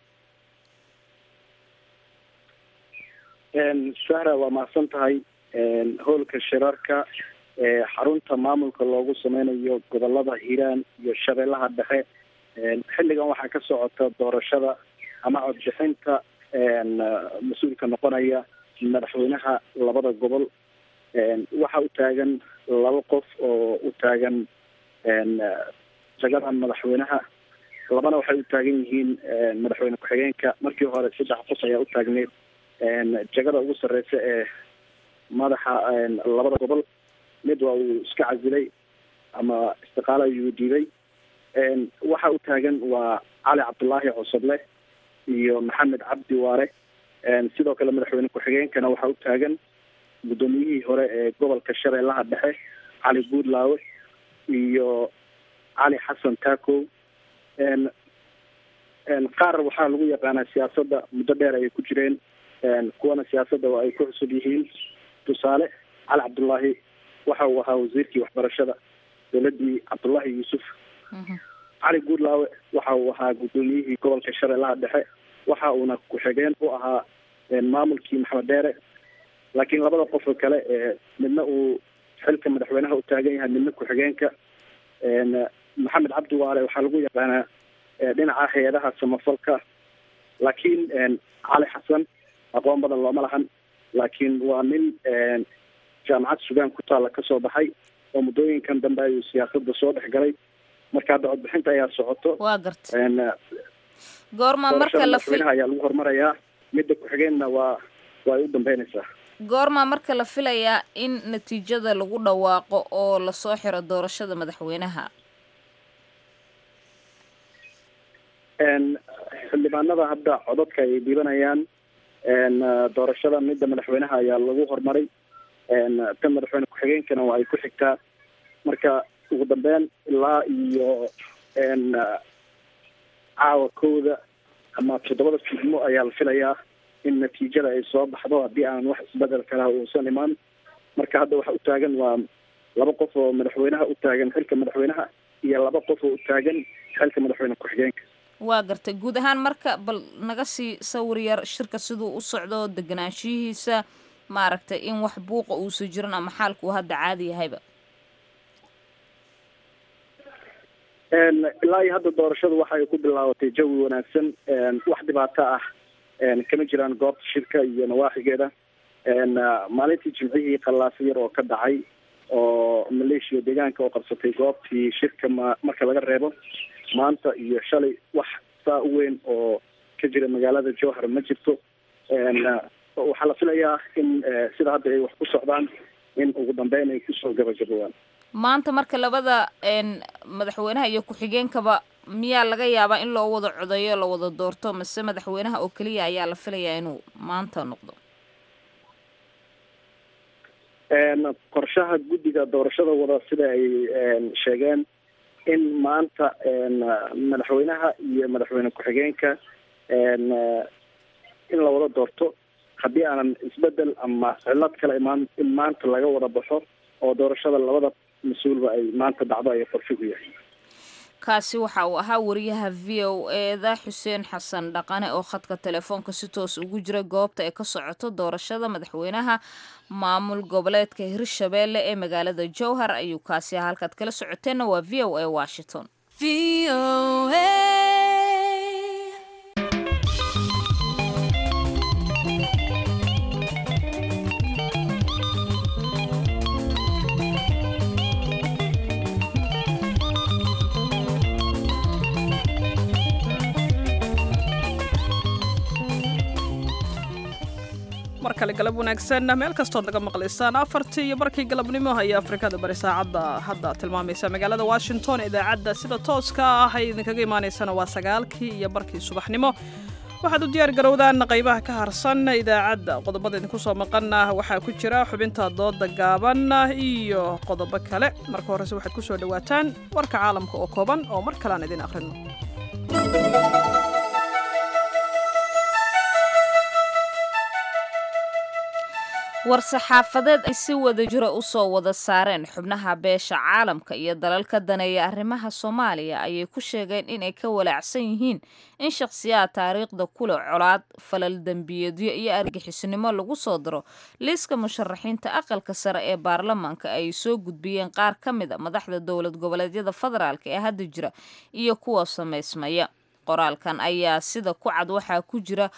Speaker 16: sahra waa mahadsan tahay howlka shirarka ee xarunta maamulka loogu sameynayo gobolada hiiraan iyo shabeellaha dhexe xilligan waxaa ka socota doorashada ama codbixinta mas-uulka noqonaya madaxweynaha labada gobol waxa u taagan laba qof oo u taagan jagada madaxweynaha labana waxay u taagan yihiin madaxweyne ku-xigeenka markii hore saddex qof ayaa u taagneyd jagada ugu sarreysa ee madaxa labada gobol mid waa uu iska casilay ama istiqaalo ayuu dhiibay waxa u taagan waa cali cabdullaahi cusable iyo maxamed cabdi waare sidoo kale madaxweyne ku-xigeenkana waxaa u taagan guddoomiyihii hore ee gobolka shabeellaha dhexe cali buudlaawe iyo cali xasan taakow qaar waxaa lagu yaqaanaa siyaasadda muddo dheer ayay ku jireen kuwana siyaasadda waa ay ku cusub yihiin tusaale cali cabdullaahi waxa uu ahaa wasiirkii waxbarashada dowladdii cabdullaahi yuusuf cali buudlaawe waxa uu ahaa guddoomiyihii gobolka shabeellaha dhexe waxa uuna ku-xigeen u ahaa maamulkii maxamed dheere laakiin labada qofka kale ee midna uu xilka madaxweynaha u taagan yahay midna ku-xigeenka maxamed cabdi waale waxaa lagu yaqaanaa dhinaca hay-adaha samafalka laakiin cali xasan aqoon badan looma lahan laakiin waa nin jaamacad sugaan ku taalla kasoo baxay oo muddooyinkan dambe ayuu siyaasadda soo dhex galay marka hadda codbixinta ayaa socoto
Speaker 2: waa garta goorma marka la
Speaker 16: madaxweynaha ayaa lagu hormarayaa midda ku-xigeenna waa waa ay u dambeynaysaa
Speaker 2: goorma marka la filayaa in natiijada lagu dhawaaqo oo lasoo xiro doorashada madaxweynaha
Speaker 16: xildhibaanada hadda codadka ay dhiibanayaan doorashada midda madaxweynaha ayaa lagu hormaray tan madaxweyne ku-xigeenkana waa ay ku xigtaa marka ugu dambeyn ilaa iyo caawa kowda ama toddobada fiidmo ayaa la filayaa in natiijada ay soo baxdo haddii aan wax isbedel kala uusan imaan marka hadda waxa u taagan waa laba qof oo madaxweynaha u taagan xilka madaxweynaha iyo laba qof oo u taagan xilka madaxweyne ku-xigeenka
Speaker 2: waa gartay guud ahaan marka bal naga sii sawir yar shirka siduu u socdo deganaanshihiisa maaragtay in wax buuqa uusan jirin ama xaalku uu hadda caadi yahayba
Speaker 16: ilaa iyo hadda doorashadu waxa ay ku bilaabatay jawi wanaagsan wax dhibaato ah kama jiraan goobta shirka iyo nawaaxigeeda maalintii jimcihii qallaafo yar oo ka dhacay oo maleeshiya deegaanka oo qabsatay goobtii shirka ma marka laga reebo maanta iyo shalay wax saa u weyn oo ka jira magaalada jowhar ma jirto waxaa la filayaa in sida hadda ay wax ku socdaan in ugu dambeyn ay kusoo gabagabowaan
Speaker 2: maanta marka labada madaxweynaha iyo ku-xigeenkaba miyaa laga yaabaa in loo wada codeeyo la wada doorto mase madaxweynaha oo keliya ayaa la filayaa inuu maanta noqdo
Speaker 16: qorshaha guddiga doorashada wada sida ay sheegeen in maanta madaxweynaha iyo madaxweyne ku-xigeenka in la wada doorto haddii aanan isbedel ama cillad kale imaan in maanta laga wada baxo oo doorashada labada mas-uulba ay maanta dhacdo ay qorshe u yahay
Speaker 2: kaasi waxa uu ahaa wariyaha v o eda xuseen xasan dhaqane oo khadka telefoonka si toos ugu jira goobta ay ka socoto doorashada madaxweynaha maamul goboleedka hirshabeelle ee magaalada jowhar ayuu kaasi ahaa halkaad kala socoteenna waa v o a washington
Speaker 17: V O A.
Speaker 1: markale galab wanaagsan meel kastood naga maqlaysaan afartii iyo barkii galabnimo ayaa afrikada bari saacadda hadda tilmaamaysa magaalada washington idaacadda sida tooska ah ay idinkaga imaanaysana waa sagaalkii iyo barkii subaxnimo waxaad u diyaar garowdaan qaybaha ka harsan idaacadda qodobada idinku soo maqana waxaa ku jira xubinta dooda gaaban iyo qodobo kale marka horese waxaad ku soo dhawaataan warka caalamka oo kooban oo mar kale aan idin akhrino
Speaker 2: war-saxaafadeed ay si wada jira u soo wada saareen xubnaha beesha caalamka iyo dalalka daneeya arrimaha soomaaliya ayay ku sheegeen inay ka walaacsan yihiin in shakhsiyaad taariikhda kule colaad falal dembiyeedyo iyo argixisnimo lagu soo daro liiska musharaxiinta aqalka sare ee baarlamaanka ay soo gudbiyeen qaar ka mid a madaxda dowlad goboleedyada federaalka ee hadda jira iyo kuwa samaysmaya qoraalkan ayaa sida ku cad waxaa ku jira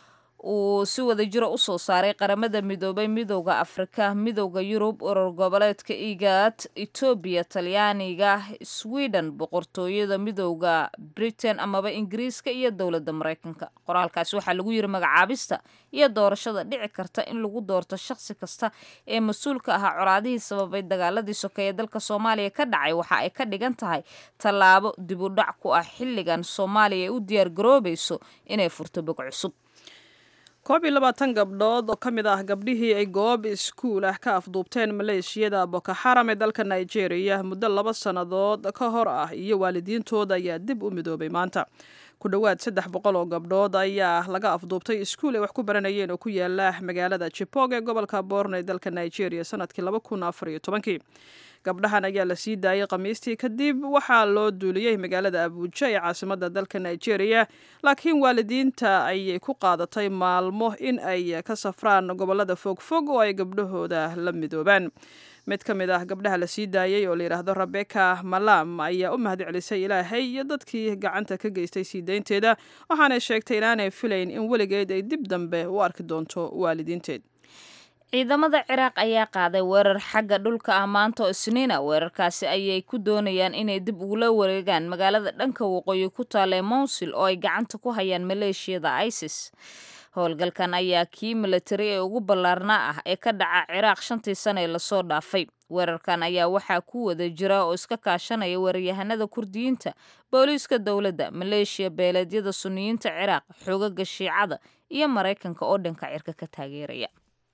Speaker 2: uu si wada jiro u soo saaray qaramada midoobay midowda afrika midowda yurub urur goboleedka igaad etoobiya talyaaniga sweden boqortooyada midowda britain amaba ingiriiska iyo dowladda maraykanka qoraalkaasi waxaa lagu yiri magacaabista iyo doorashada dhici karta in lagu doorto shakhsi kasta ee mas-uulka ahaa colaadihii sababay dagaaladii sokeeye dalka soomaaliya ka dhacay waxa ay ka dhigan tahay tallaabo dib u dhac ku ah xilligan soomaaliya ay u diyaar garoobayso inay furto bog cusub
Speaker 1: koob iyo labaatan gabdhood oo ka mid ah gabdhihii ay goob iskuul ah ka afduubteen maleeshiyada boko xaram ee dalka nigeria muddo laba sannadood ka hor ah iyo waalidiintooda ayaa dib u midoobay maanta ku dhowaad saddex boqol oo gabdhood ayaa laga afduubtay iskuul ay wax ku baranayeen oo ku yaala magaalada Chibok ee gobolka Borno ee dalka Nigeria sanadkii laba kun afar iyo tobankii gabdhahan ayaa la sii daayay khamiistii kadib waxaa loo duuliyey magaalada Abuja ee caasimadda dalka Nigeria laakiin waalidiinta ayay ku qaadatay maalmo in ay ka safraan gobolada fogfog oo ay gabdhahooda la midoobaan mid ka mid ah gabdhaha la sii daayay oo la yidhaahdo Rebecca Malam ayaa u mahadcelisay ilaahay iyo dadkii gacanta ka geystay sii deynteeda waxaana sheegtay inaanay filayn in weligeed ay dib dambe u arki doonto waalidiinteed
Speaker 2: ciidamada ciraaq ayaa qaaday weerar xagga dhulka ah maanta oo isniina weerarkaasi ayay ku doonayaan inay dib ugula wareegaan magaalada dhanka waqooyi ku taala ee Mosul oo ay gacanta ku hayaan maleeshiyada ISIS howlgalkan ayaa kii military ee ugu ballaarnaa ah ee ka dhaca ciraaq shantii sano ee lasoo dhaafay weerarkan ayaa waxaa ku wada jira oo iska kaashanaya weeraryahanada kurdiyiinta booliiska dowladda maleeshiya beeleedyada sunniyiinta ciraaq xoogaga shiicada iyo maraykanka oo dhanka cirka ka taageeraya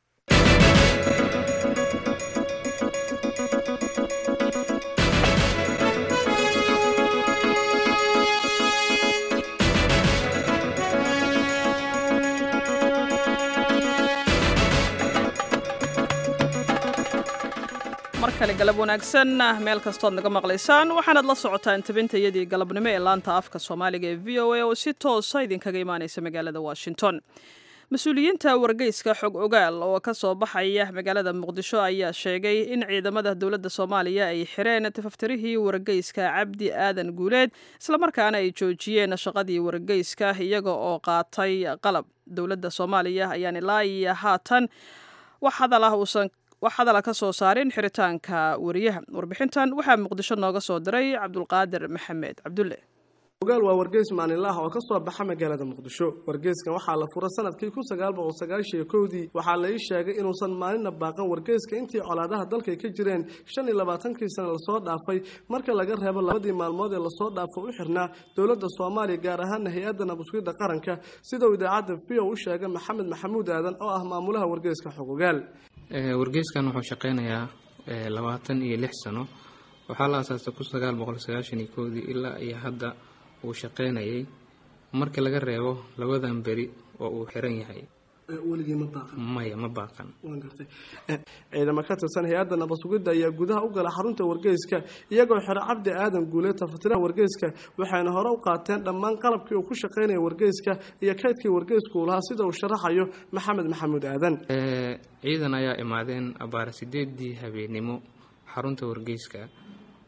Speaker 1: markale galab wanaagsan meel kastood naga maqlaysaan waxaanaad la socotaan tabintayadii galabnimo ee laanta afka soomaaliga ee v o a oo si toosa idinkaga imaanaysa magaalada washington mas-uuliyiinta wargeyska xog ogaal oo ka soo baxaya magaalada muqdisho ayaa sheegay in ciidamada dowladda soomaaliya ay xireen tafaftirihii wargeyska cabdi aadan guuleed islamarkaana ay joojiyeen shaqadii wargeyska iyaga oo qaatay qalab dowladda soomaaliya ayaan ilaa iyo haatan wax hadal ah uusan wax hadala ka soo saarin xiritaanka wariyaha warbixintan waxaa muqdisho nooga soo diray cabdulqaadir maxamed cabdulle
Speaker 6: ogaal waa wargeys maalinlaah oo ka soo baxa magaalada muqdisho wargeyskan waxaa la furay sanadkii kun sagaal boqol sagaashan iyo kowdii waxaa la ii sheegay inuusan maalinna baaqan wargeyska intii colaadaha dalka ay ka jireen shan iyo labaatankii sano lasoo dhaafay marka laga reebo labadii maalmood ee lasoo dhaafo u xirnaa dowladda soomaaliya gaar ahaana hay-adda nabadgelyada qaranka sida uu idaacadda v o u sheegay maxamed maxamuud aadan oo ah maamulaha wargeyska xog ogaal
Speaker 18: wargeyskan wuxuu shaqeynayaa labaatan iyo lix sano waxaa la aasaastay kun sagaal boqol sagaashan iyo kowdii ilaa iyo hadda uu shaqeynayay marka laga reebo labadan beri oo uu xiran yahay
Speaker 6: weligii ma baaqan
Speaker 18: maya ma baaqan
Speaker 6: waan gartay ciidamo ka tirsan hay-adda nabad sugidda ayaa gudaha u gala xarunta wargeyska iyagoo xiro cabdi aadan guuleed tafatiraha wargeyska waxayna hore u qaateen dhammaan qalabkii uu ku shaqeynaya wargeyska iyo kaydkii wargeysku uu lahaa sida uu sharaxayo maxamed maxamuud aadan
Speaker 18: ciidan ayaa imaadeen abaara sideedii habeenimo xarunta wargeyska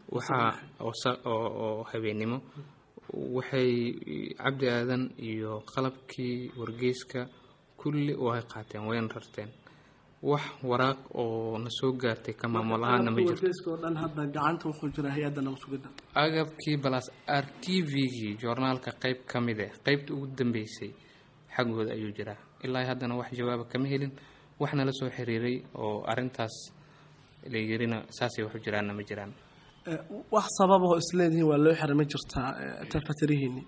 Speaker 18: waxaa oo habeennimo waxay cabdi aadan iyo qalabkii wargeyska kulli way qaateen wayna rarteen wax waraaq oo na soo gaartay ka maamul ahaanna ma jirto
Speaker 6: wargeyska oo dhan hadda gacanta wuxuu jira hay-adda nabad sugidda
Speaker 18: agabkii balas artivigii joornaalka qayb ka mid ah qaybta ugu dambeysay xaggooda ayuu jiraa ilaa haddana wax jawaaba kama helin waxna la soo xiriiray oo arrintaas la yirina saasay wax u jiraanna ma jiraan
Speaker 6: wax sabab oo isleedihiin waa loo xiray ma jirtaa tafatirihiinni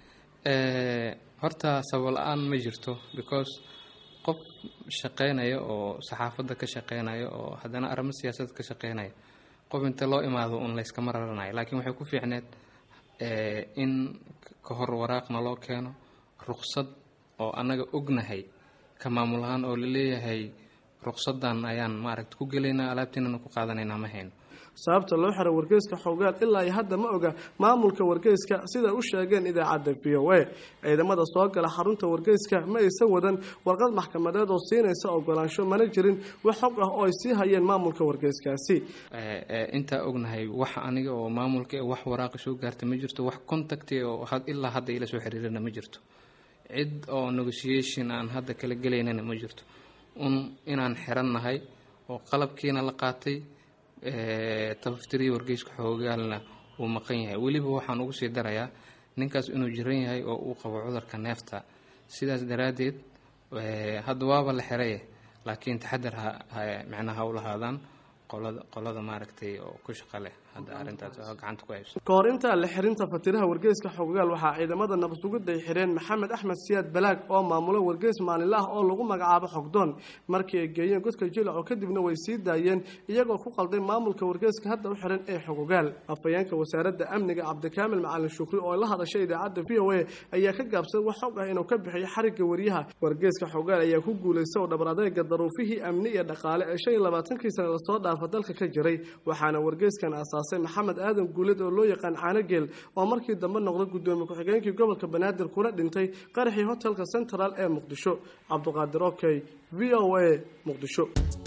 Speaker 18: horta sabab la-aan ma jirto because qof shaqeynaya oo saxaafadda ka shaqeynaya oo haddana arrimo siyaasadda ka shaqeynaya qof inta loo imaado un layskama raranayo laakiin waxay ku fiicneed in ka hor waraaqna loo keeno ruqsad oo annaga ognahay ka maamul ahaan oo la leeyahay ruqsaddan ayaan maaragta ku gelaynaa alaabtiinana ku qaadanaynaa ma hayno
Speaker 6: sababta loo xiray wargeyska xogaal ilaa iyo hadda ma oga maamulka wargeyska sida u sheegeen idaacadda v o a ciidamada soo gala xarunta wargeyska ma aysan wadan warqad maxkamadeed oo siinaysa ogolaansho mana jirin wax xog ah oo ay sii hayeen maamulka wargeyskaasi
Speaker 18: intaa ognahay wax aniga oo maamulka wax waraaqa soo gaarta ma jirto wax contact oo ilaa hadda ila soo xiriirana ma jirto cid oo negotiation aan hadda kala gelaynana ma jirto un inaan xirannahay oo qalabkiina la qaatay tafaftiriya wargeyska xoogaalna uu maqan yahay weliba waxaan ugu sii darayaa ninkaas inuu jiran yahay oo uu qabo cudurka neefta sidaas daraaddeed hadda waaba la xiraye laakiin taxadar micnaha u lahaadaan qolada qolada maaragtay oo ku shaqo leh hadda arrintaas oo gacanta ku hayso
Speaker 6: ka hor inta la xirinta fatiraha wargeyska xogaal waxaa ciidamada nabad sugidda ay xireen maxamed axmed siyaad balaag oo maamulo wargeys maalinle ah oo lagu magacaabo xogdoon markii ay geeyeen godka jilac oo kadibna way sii daayeen iyagoo ku qalday maamulka wargeyska hadda u xiran ee xogogaal afhayeenka wasaaradda amniga cabdikaamil macalin shukri oo la hadashay idaacadda v o a ayaa ka gaabsaday wax xog ah inuu ka bixiyo xarigga wariyaha wargeyska xogaal ayaa ku guulaystay oo dhabar adeega daruufihii amni iyo dhaqaale ee shan iyo labaatankii sano lasoo dhaafa dalka ka jiray waxaana wargeyskan aasaasay maxamed aadan guuled oo loo yaqaan caanogeel oo markii dambe noqday gudoomiye ku-xigeenkii gobolka banaadir kuna dhintay qaraxii hotelka central ee muqdisho cabdiqaadir okey v o a muqdisho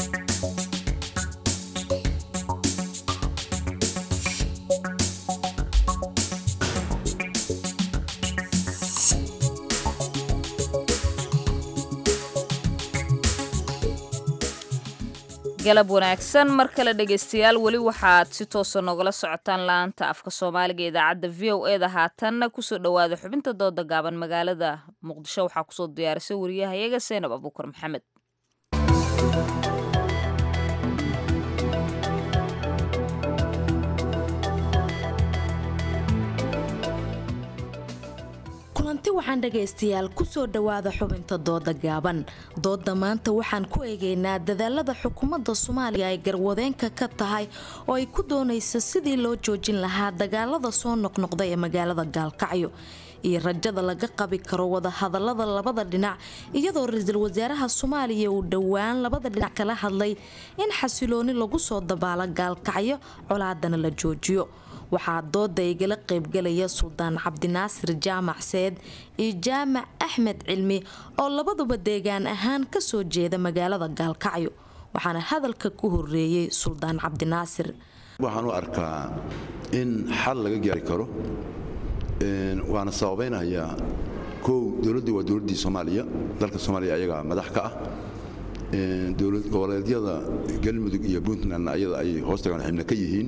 Speaker 2: galab wanaagsan mar kale dhegaystayaal weli waxaad si toosa nogala socotaan laanta afka soomaaliga idaacadda v o eda haatanna kusoo dhowaada xubinta dooda gaaban magaalada muqdisho waxaa kusoo diyaarisay wariyahayaga seenab abuukar maxamed
Speaker 19: kulanti waxaan dhagaystayaal kusoo dhowaada xubinta dooda gaaban dooda maanta waxaan ku eegaynaa dadaalada xukuumadda soomaaliya ay garwadeenka ka tahay oo ay ku doonayso sidii loo joojin lahaa dagaalada soo noqnoqda ee magaalada gaalkacyo iyo rajada laga qabi karo wadahadalada labada dhinac iyadoo ra-iisul wasaaraha soomaaliya uu dhowaan labada dhinac kala hadlay in xasilooni lagu soo dabaalo gaalkacyo colaadana la joojiyo waxaa dooda igala qaybgalaya suldaan cabdinaasir jaamac seed iyo jaamac axmed cilmi oo labaduba deegaan ahaan kasoo jeeda magaalada gaalkacyo waxaana hadalka ku horeeyey suldaan cabdinaasir
Speaker 20: waxaan u arkaa in xal laga gaari karo waana sababaynayaa kow dowladdu waa dowladdii soomaaliya dalka soomaaliya ayagaa madax ka ah dowlad goboleedyada galmudug iyo puntland ayada ay hoostagaan xibna ka yihiin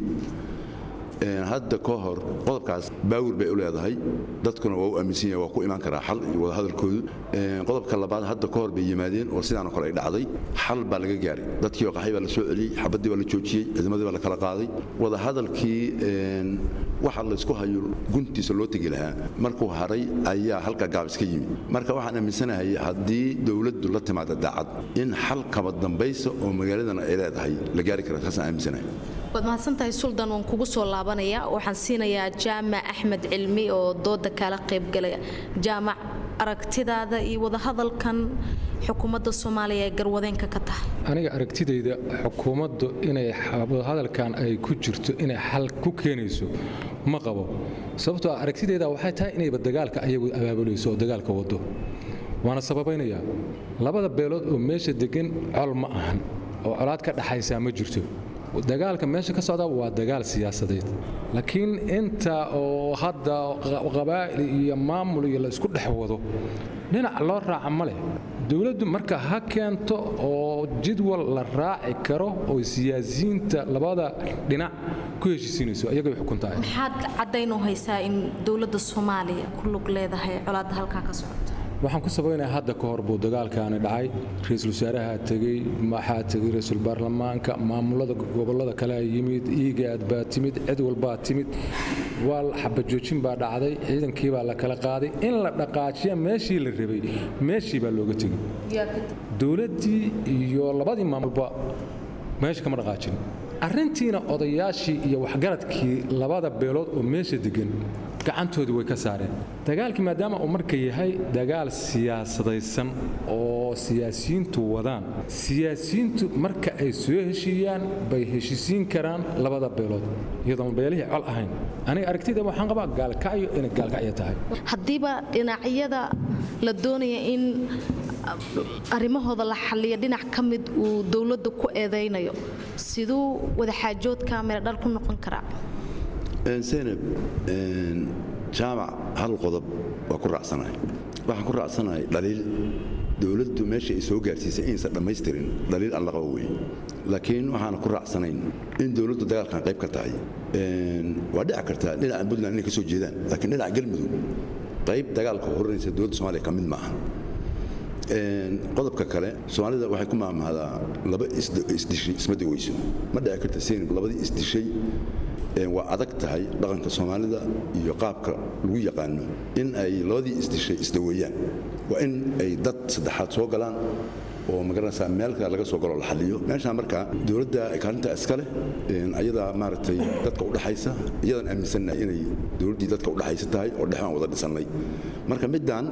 Speaker 20: hadda ka hor qodobkaas baawir bay u leedahay dadkuna waa u aaminsan yahay waa ku imaan karaa xal iyo wadahadalkoodu qodobka labaad hadda ka hor bay yimaadeen oo sidaanoo kale ay dhacday xal baa laga gaaray dadkii oo qaxay baa la soo celiyey xabaddii baa la joojiyey ciidamadii baa la kala qaaday wadahadalkii waxa laysku hayo guntiisa loo tegi lahaa markuu haray ayaa halka gaabis ka yimi marka waxaan aaminsanahay haddii dowladdu la timaada daacad in xal kaba dambaysa oo magaaladana ay leedahay la gaari kara taasaan aaminsanahay
Speaker 19: waad mahadsantahay suldaan waan kugu soo laabanaya waxaan siinayaa jaamac axmed cilmi oo dooda kala qaybgalaya jaamac aragtidaada iyo wadahadalkan xukuumadda soomaaliya ee garwadeenka ka tahay
Speaker 21: aniga aragtidayda xukuumaddu inay wadahadalkan ay ku jirto inay xal ku keenayso ma qabo sababtoo aragtidayda waxay tahay inayba dagaalka ayagu abaabulayso oo dagaalka wado waana sababaynayaa labada beelood oo meesha degan col ma ahan oo colaad ka dhaxaysaa ma jirto dagaalka meesha ka socda waa dagaal siyaasadeed laakiin inta oo hadda qabaa'il iyo maamul iyo la isku dhex wado dhinac loo raaca ma leh dowladdu marka ha keento oo jadwal la raaci karo oo siyaasiyiinta labada dhinac ku heshiisiinayso ayagay xukuntahay
Speaker 19: maxaad caddayn u haysaa in dowladda Soomaaliya ku lug leedahay colaadda halka ka socota
Speaker 21: waxaan ku sabaynayaa hadda ka hor buu dagaalkaani dhacay ra'iisul wasaaraha tagay maxaa tagay ra'iisul baarlamaanka maamulada gobolada kale yimid iigaad baa timid cid walba timid waa xabajoojin baa dhacday ciidankii baa la kala qaaday in la dhaqaajiyo meeshii la rabay meeshii baa looga tagay dowladdii iyo labadii maamulba meesha kama dhaqaajin arrintiina odayaashii iyo waxgaradkii labada beelood oo meesha degan gacantoodii way ka saareen dagaalkii maadaama uu marka yahay dagaal siyaasadaysan oo siyaasiyiintu wadaan siyaasiyiintu marka ay soo heshiiyaan bay heshiisiin karaan labada beelood iyadoo beelihii col ahayn aniga aragtida waxaan qabaa gaalkacyo inay gaalkacyo tahay
Speaker 19: haddiiba dhinacyada la doonaya in arrimahooda la xalliyo dhinac ka mid uu dowladda ku eedaynayo siduu wadaxaajoodka meeldhal ku noqon karaa
Speaker 20: zaynab jaamac hal qodob waa ku raacsanahay waxaan ku raacsanahay dhaliil dowladdu meesha ay soo gaarsiisay inaysan dhammaystirin dhaliil aan la qabo weeye laakiin waxaana ku raacsanayn in dowladdu dagaalkan qayb ka tahay waa dhici kartaa dhinaca puntland inay ka soo jeedaan laakiin dhinaca galmudug qayb dagaalka horanaysa dowladda soomaaliya ka mid maaha qodobka kale soomaalida waxay ku maamahdaa laba isdishay isma daweyso ma dhici karta seynab labadii isdishay waa adag tahay dhaqanka soomaalida iyo qaabka lagu yaqaano in ay labadii isdishay isdaweeyaan waa in ay dad saddexaad soo galaan oo magaranaysaa meel kale laga soo galo la xalliyo meeshaan markaa dowladda kaalinta iska leh ayadaa maaragtay dadka u dhaxaysa iyadaan aaminsannahay inay dowladdii dadka u dhaxaysa tahay oo dhex baan wada dhisannay marka middaan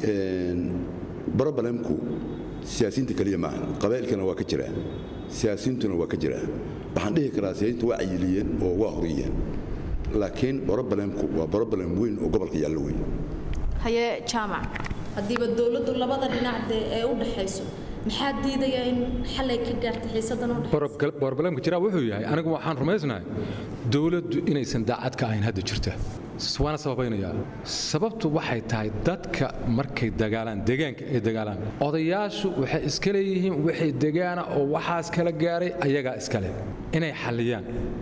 Speaker 20: brobalemku siyaasiyiinta keliya maaha qabaa'ilkana waa ka jiraa siyaasiyiintuna waa ka jiraa waxaan dhihi karaa siyaasiyiintu waa cayiliyeen oo waa horiyeen laakiin brobalemku waa brobalem weyn oo gobolka yaallo weyn
Speaker 19: haye jaamac haddiiba dowladdu labada dhinac ee u dhaxayso maxaa diidaya in xal ay ka gaarto xiisadan u dhaxayso
Speaker 21: brobalemka jira wuxuu yahay anigu waxaan rumaysnahay dowladdu inaysan daacad ka ahayn hadda jirta waana sababaynayaa sababtu waxay tahay dadka markay dagaalaan deegaanka ay dagaalaan odayaashu waxay iska leeyihiin wixii degaana oo waxaas kala gaaray ayagaa iskale inay xalliyaan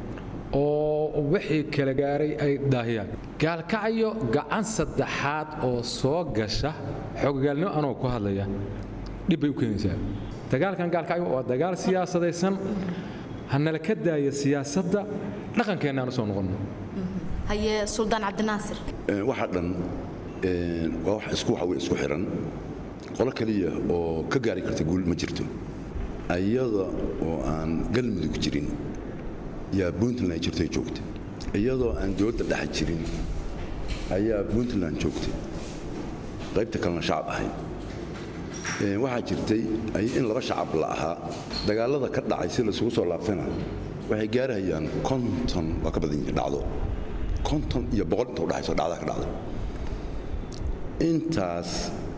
Speaker 21: oo wixii kala gaaray ay daahiyaan gaalkacyo gacan saddexaad oo soo gasha xoogagaalnimo anoo ku hadlaya dhib bay u keenaysaa dagaalkan gaalkacyo waa dagaal siyaasadaysan hanala ka daaya siyaasadda dhaqankeennaanu soo noqonno
Speaker 19: haye suldaan cabdinaasir
Speaker 20: waxa dhan waa wax isku waxa weyn isku xiran qolo kaliya oo ka gaari karta guul ma jirto ayada oo aan galmudug jirin yaa puntland ay jirtay joogta iyadoo aan dowladda dhex jirin ayaa puntland joogtay qaybta kalena shacab ahayd waxaa jirtay in laba shacab la ahaa dagaalada ka dhacay si laisugu soo laabtana waxay gaarahayaan konton waa ka badan yihiin dhacdo konton iyo boqol inta udhaxayso dhacdaa ka dhacda intaas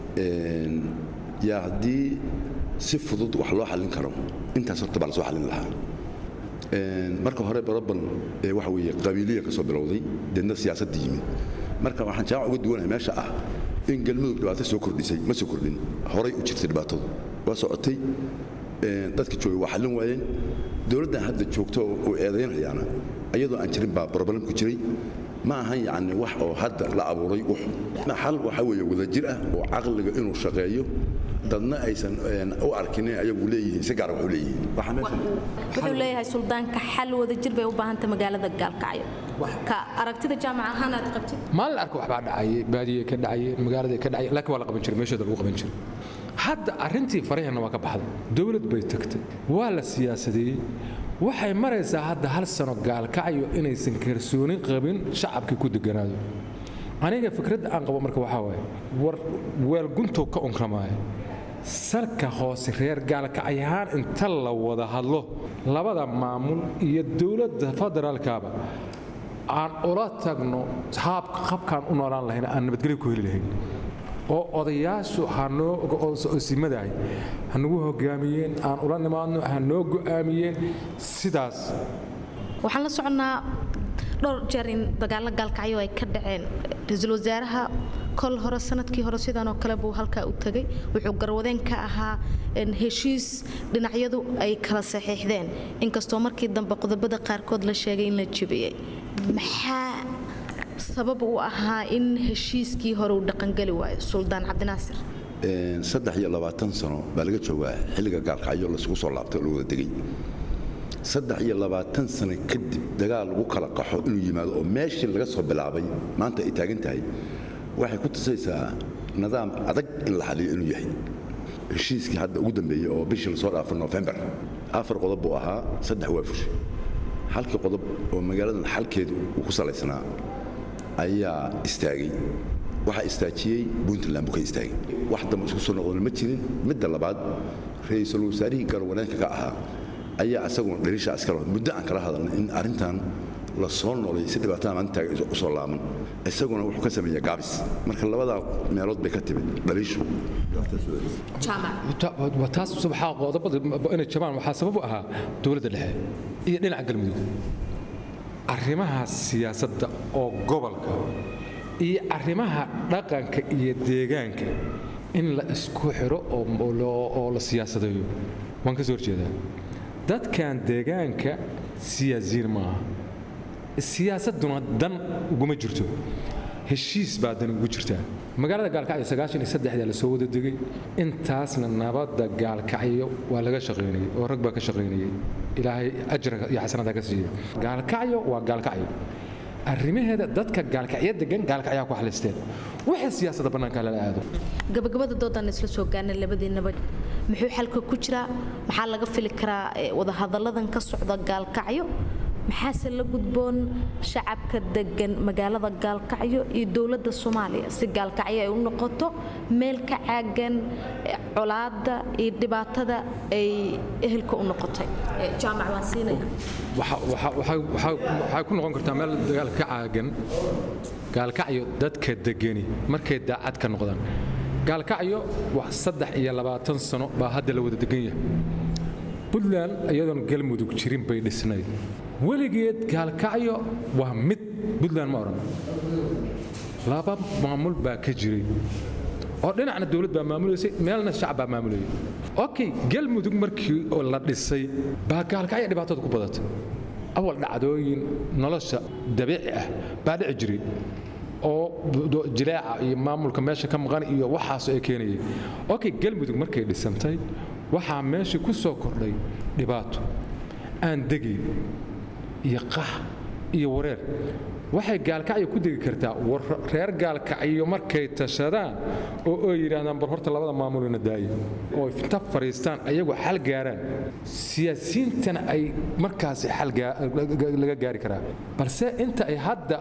Speaker 20: yaa haddii si fudud wax loo xallin karo intaas horta baa la soo xallin lahaa marka hore barobal waxa weeye qabiiliya ka soo bilowday deedna siyaasadda yimid marka waxaan jaawac uga duwanahay meesha ah in galmudug dhibaato soo kordhisay ma soo kordhin horay u jirtay dhibaatadu waa socotay dadka joogay waa xallin waayeen dowladdan hadda joogto oo eedaynayaana iyadoo aan jirin baa brobalemku jiray ma ahan yacni wax oo hadda la abuuray wux xal waxa weeye wadajir ah oo caqliga inuu shaqeeyo dadna aysan u arkin ayagu leeyihiin si gaar ah u leeyihiin
Speaker 19: wuxuu leeyahay suldaanka xal wadajir bay u baahantay magaalada gaalkacyo ka aragtida jaamac ahaan aad qabtid
Speaker 21: maalin arko waxbaa dhacay baadiye ka dhacay magaalada ka dhacay laakiin waa la qaban jiray meeshooda lagu qaban jiray hadda arrintii faraheenna waa ka baxday dowlad bay tagtay waa la siyaasadeeyey waxay maraysaa hadda hal sano gaalkacyo inaysan kalsoonin qabin shacabkii ku deganaado aniga fikradda aan qabo marka waxaa waaye war weelguntow ka unkamaayo salka hoose reer gaalkacyahaan inta la wada hadlo labada maamul iyo dowladda federaalkaaba aan ula tagno habkaan u noolaan lahayn aan nabadgelyo ku heli lahayn oo odayaashu hanoo simadahay hanagu hogaamiyeen aan ula nimaadno hanoo go'aamiyeen sidaas
Speaker 19: waxaan la soconnaa dhowr jeer in dagaalo gaalkacyo ay ka dhaceen ra-iisul wasaaraha kol hore sanadkii hore sidan oo kale buu halkaa u tagay wuxuu garwadeen ka ahaa heshiis dhinacyadu ay kala saxiixdeen inkastoo markii dambe qodobada qaarkood la sheegay in la jebiyey maxaa sabab u ahaa in heshiiskii hore uu dhaqangeli waayo suldaan cabdinaasir
Speaker 20: saddex iyo labaatan sano baa laga joogaa xilliga gaalkacyo laisugu soo laabtay oo la wada degay saddex iyo labaatan sano kadib dagaal lagu kala qaxo inuu yimaado oo meeshii laga soo bilaabay maanta ay taagan tahay waxay ku tusaysaa nidaam adag in la xaliyo inuu yahay heshiiskii hadda ugu dambeeyey oo bishii lasoo dhaafay November afar qodob buu ahaa saddex waa fushay halkii qodob oo magaaladan xalkeedu uu ku salaysanaa ayaa istaagay waxa istaajiyey Puntland buu ka istaagay wax dambe isku soo noqon ma jirin midda labaad ra'iisul wasaarihii garwanaanka ka ahaa ayaa asaguna dhalisha askar muddo aan kala hadalnay in arintan la soo noolay si dhibaatada maanta u soo laaman isaguna wuxuu ka sameeyay gaabis marka labada meelood bay ka timid dhalishu
Speaker 21: jaamac taas subxaa qodobada in jamaan waxa sabab u ahaa dawladda dhexe iyo dhinaca galmudug arrimaha siyaasadda oo gobolka iyo arrimaha dhaqanka iyo deegaanka in la isku xiro oo la siyaasadayo waan ka soo horjeedaa dadkan deegaanka siyaasiyiin maaha siyaasaduna dan uguma jirto heshiis baa dan ugu jirtaa magaalada gaalkacyo sagaashan iyo saddex la soo wada degay intaasna nabadda gaalkacyo waa laga shaqeynayay oo rag baa ka shaqeynayay ilaahay ajra iyo xasanada ka siiyo gaalkacyo waa gaalkacyo arrimaheeda dadka gaalkacyo degan gaalkacyo ku xalisteen waxa siyaasadda banaanka la aado
Speaker 19: gabagabada doodan isla soo gaarnay labadiinaba muxuu xalka ku jira maxaa laga fili karaa wada hadalladan ka socda gaalkacyo maxaase la gudboon shacabka degan magaalada gaalkacyo iyo dowladda Soomaaliya si gaalkacyo ay u noqoto meel ka caagan colaadda iyo dhibaatada ay ehelka u noqotay jaamac waan siinaya
Speaker 21: waxa waxa waxa waxa ku noqon kartaa meel dagaal ka caagan gaalkacyo dadka degani markay daacad ka noqdaan gaalkacyo wax saddex iyo labaatan sano baa hadda la wada degan yahay Puntland ayadoon galmudug jirin bay dhisnay weligeed gaalkacyo waa mid Puntland ma oran laba maamul baa ka jiray oo dhinacna dawlad baa maamuleysay meelna shacab baa maamulayay okay galmudug markii oo la dhisay baa gaalkacyo dhibaatada ku badatay awal dhacdooyin nolosha dabiici ah baa dhici jiray oo jilaaca iyo maamulka meesha ka maqan iyo waxaas ay keenayeen okay galmudug markay dhisantay waxaa meesha ku soo kordhay dhibaato aan degin iyo qax iyo wareer waxay gaalkacyo ku degi kartaa reer gaalkacyo markay tashadaan oo ay yiraahdaan bar horta labada maamulina daayo oo inta fariistaan ayagu xal gaaraan siyaasiyiintana ay markaas xal laga gaari karaa balse inta ay hadda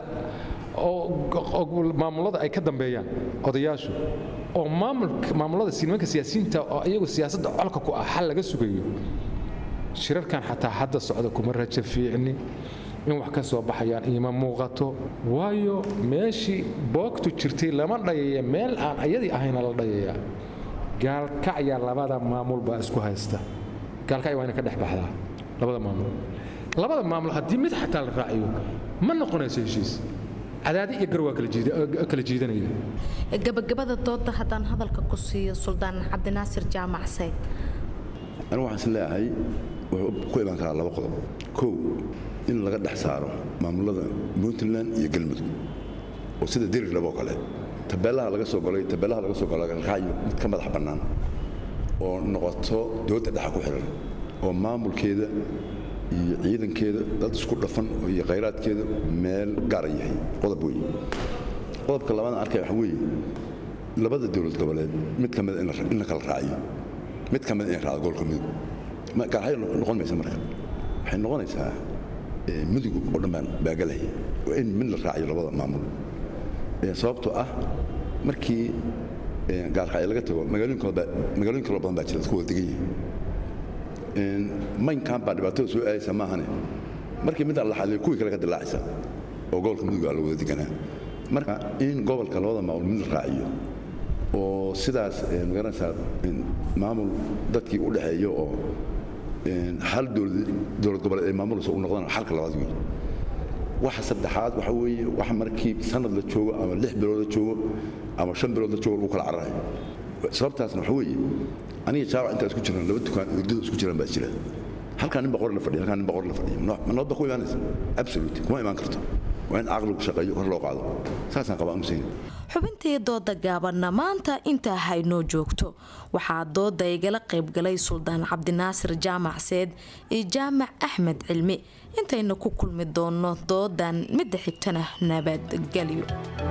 Speaker 21: oo maamulada ay ka dambeeyaan odayaashu oo maamulka maamulada nimanka siyaasiyiinta oo iyagu siyaasadda colka ku ah xal laga sugayo shirarkan xataa hadda socda kuma rajo fiicni in wax ka soo baxayaan ima muuqato waayo meeshii boogtu jirtay lama dhayaya meel aan ayadii ahayna la dhayaya gaalkacya labada maamul baa isku haysta gaalkacya waa ina ka dhex baxdaa labada maamul labada maamul haddii mid xataa la raaciyo ma noqonayso heshiis cadaadi iyo gar waa kala jiidanaya
Speaker 19: gabagabada dooda haddaan hadalka ku siiyo suldaan cabdinaasir jaamac sayd
Speaker 20: anigu waxaan is leeyahay wuxuu ku imaan karaa laba qodob kow in laga dhex saaro maamulada Puntland iyo galmudug oo sida dirir labo kale tabeelaha laga soo galay tabeelaha laga soo galay gaalkacyo mid ka madax bannaan oo noqoto dowladda dhex ku xiran oo maamulkeeda iyo ciidankeeda dad isku dhafan iyo khayraadkeeda meel gaar yahay qodob weyn qodobka labaad arkay waxa weeye labada dawlad goboleed mid ka mid in la kala raaciyo mid ka mid in raad gobolka mudug ma gaalkacyo noqon maysa marka waxay noqonaysaa mudug oo dhan baa galay in min la raaciyo labada maamul sababtoo ah markii gaalkacyo laga tago magaalooyin kale magaalooyin kale badan baa jira ku wada degan yihiin main camp baa dhibaatada soo aadaysa maahane markii mid alla xaliyo kuwii kale ka dilaacaysa oo gobolka mudug la wada deganaa marka in gobolka labada maamul mid la raaciyo oo sidaas magaranaysaa maamul dadkii u dhexeeyo oo hal dowlad goboleed ay maamulayso u noqdaan xalka labaad weeye waxa saddexaad waxa weeye wax markii sanad la joogo ama lix bilood la joogo ama shan bilood la joogo lagu kala cararayo sababtaasna waxa weeye aniga jaawac intaa isku jiraan laba dukaan hurdada isku jiraan baa jira halkaan nin boqor la fadhiya halkaan nin boqor la fadhiya ma noodba ku imaanaysa absolute kuma imaan karto waa in caqligu shaqeeyo hor loo qaado saasaan qabaa umsayni
Speaker 19: xubintii dooda gaabanna maanta intaa haynoo joogto waxaa dooda igala qaybgalay suldaan cabdinaasir jaamac seed iyo jaamac axmed cilmi intayna ku kulmi doono doodan midda xigtana nabadgelyo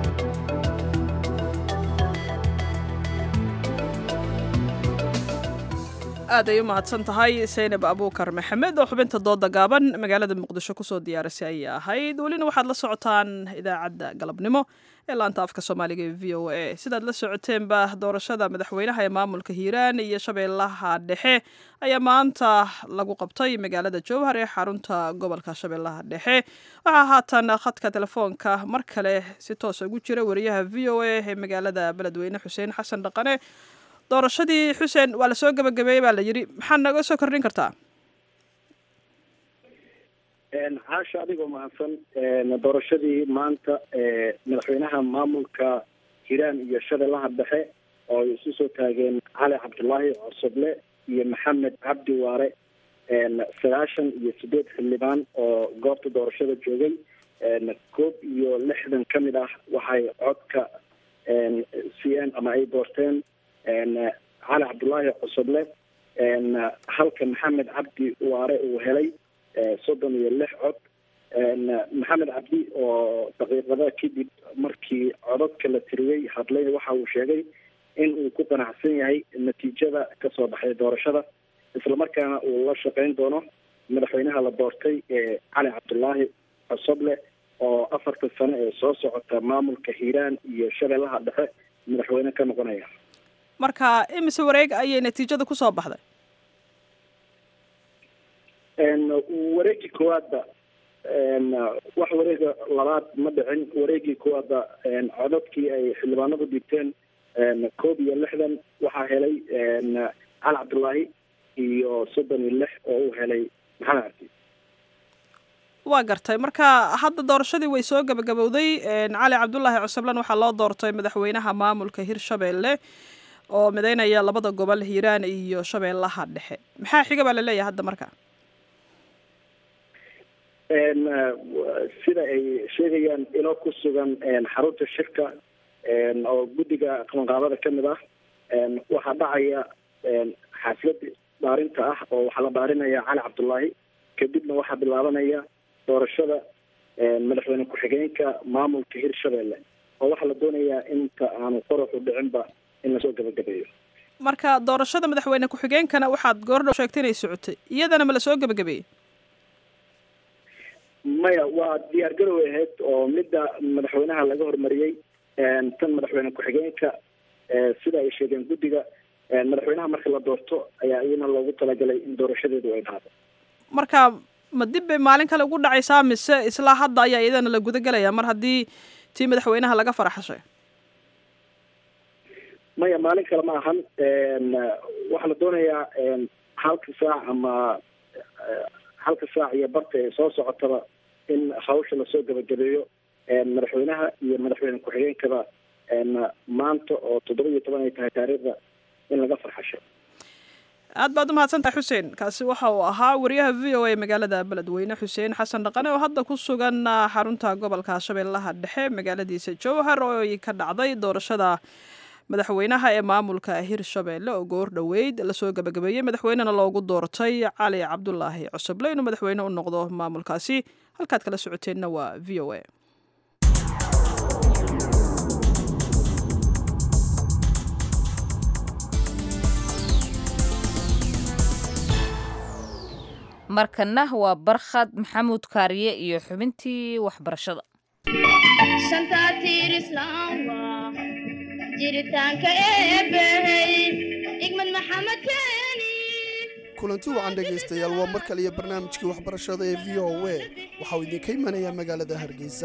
Speaker 1: aad ay u mahadsan tahay saynab abuukar maxamed oo xubinta dooda gaaban magaalada muqdisho kusoo diyaarisay ayay ahayd welina waxaad la socotaan idaacadda galabnimo ee laanta afka soomaaliga ee v o a sidaad la socoteenba doorashada madaxweynaha ee maamulka hiiraan iyo shabeellaha dhexe ayaa maanta lagu qabtay magaalada jowhar ee xarunta gobolka shabeellaha dhexe waxaa haatan khadka telefoonka mar kale si toosa ugu jira wariyaha v o a ee magaalada beledweyne xuseen xasan dhaqane doorashadii xuseen waa lasoo gabagabeeyey baa la yidhi maxaa naga soo kordhin kartaa
Speaker 16: caasha adigoo mahadsan doorashadii maanta madaxweynaha maamulka hiiraan iyo shabeellaha dhexe oo ay isu soo taageen cali cabdulaahi cosoble iyo maxamed cabdi waare sagaashan iyo sideed xildhibaan oo goobta doorashada joogay koob iyo lixdan ka mid ah waxay codka siiyeen ama ay doorteen cali cabdulaahi cosoble halka maxamed cabdi waare uu helay soddon iyo lix cod maxamed cabdi oo daqiiqada kadib markii codadka la tiriyey hadlay waxa uu sheegay in uu ku qanacsan yahay natiijada kasoo baxday doorashada islamarkaana uu la shaqeyn doono madaxweynaha la doortay cali cabdulaahi cosoble oo afarta sano ee soo socota maamulka hiiraan iyo shabeellaha dhexe madaxweyne ka noqonaya
Speaker 1: marka imise wareeg ayay natiijada kusoo baxday
Speaker 16: wareegii koowaadba wax wareega labaad ma dhicin wareegii koowaadba codadkii ay xildhibaanadu dhigteen koob iyo lixdan waxaa helay cali cabdulaahi iyo soddon iyo lix oo uu helay maxamed cabdi
Speaker 1: waa gartay marka hadda doorashadii way soo gabagabowday cali cabdulaahi cosoblan waxaa loo doortay madaxweynaha maamulka hirshabeelle oo midaynaya labada gobol hiiraan iyo shabeellaha dhexe maxaa xiga baa laleeyahay hadda marka
Speaker 16: sida ay sheegayaan ilo ku sugan xarunta shirka oo guddiga qabanqaabada ka mid ah waxaa dhacaya xaflad dhaarinta ah oo waxaa la dhaarinaya cali cabdulaahi kadibna waxaa bilaabanaya doorashada madaxweyne ku-xigeenka maamulka hirshabeelle oo waxaa la doonayaa inta aanu qoraxu dhicinba in lasoo gabagabeeyo
Speaker 1: marka doorashada madaxweyne ku-xigeenkana waxaad goordhow sheegtay inay socotay iyadana ma lasoo gabagabeeyey
Speaker 16: maya waa diyaar garow ahayd oo midda madaxweynaha laga hormariyey tan madaxweyne ku-xigeenka sida ay sheegeen guddiga madaxweynaha marka la doorto ayaa iyana loogu talagalay in doorashadeedu ay dhacdo
Speaker 1: marka ma dib bay maalin kale ugu dhacaysaa mise islaa hadda ayaa iyadana la gudagelaya mar haddii tii madaxweynaha laga faraxashay
Speaker 16: maya maalin kale ma ahan waxaa la doonayaa halka saac ama halka saac iyo barta ee soo socotaba in hawsha lasoo gabagabeeyo madaxweynaha iyo madaxweyne ku-xigeenkaba maanta oo toddoba iyo toban ay tahay taariikhda in laga farxasho
Speaker 1: aad baad umahadsantahay xuseen kaasi waxa uu ahaa wariyaha v o a magaalada beledweyne xuseen xasan dhaqane oo hadda ku sugan xarunta gobolka shabeellaha dhexe magaaladiisa jowhar oo ay ka dhacday doorashada madaxweynaha ee maamulka hirshabeelle oo goor dhoweyd lasoo gabagabeeyey madaxweynena loogu doortay cali cabdulaahi cosoble inuu madaxweyne u noqdo maamulkaasi halkaad kala socoteenna waa v o a
Speaker 2: markana waa barkhad maxamuud kaariye iyo xubintii waxbarashada
Speaker 5: jiritaanka eebbahey igmad maxamed keeni
Speaker 22: kulanti wacan dhegaystayaal waa mar kale iyo barnaamijkii waxbarashada ee v o a waxauu idinka imanayaa magaalada hargeysa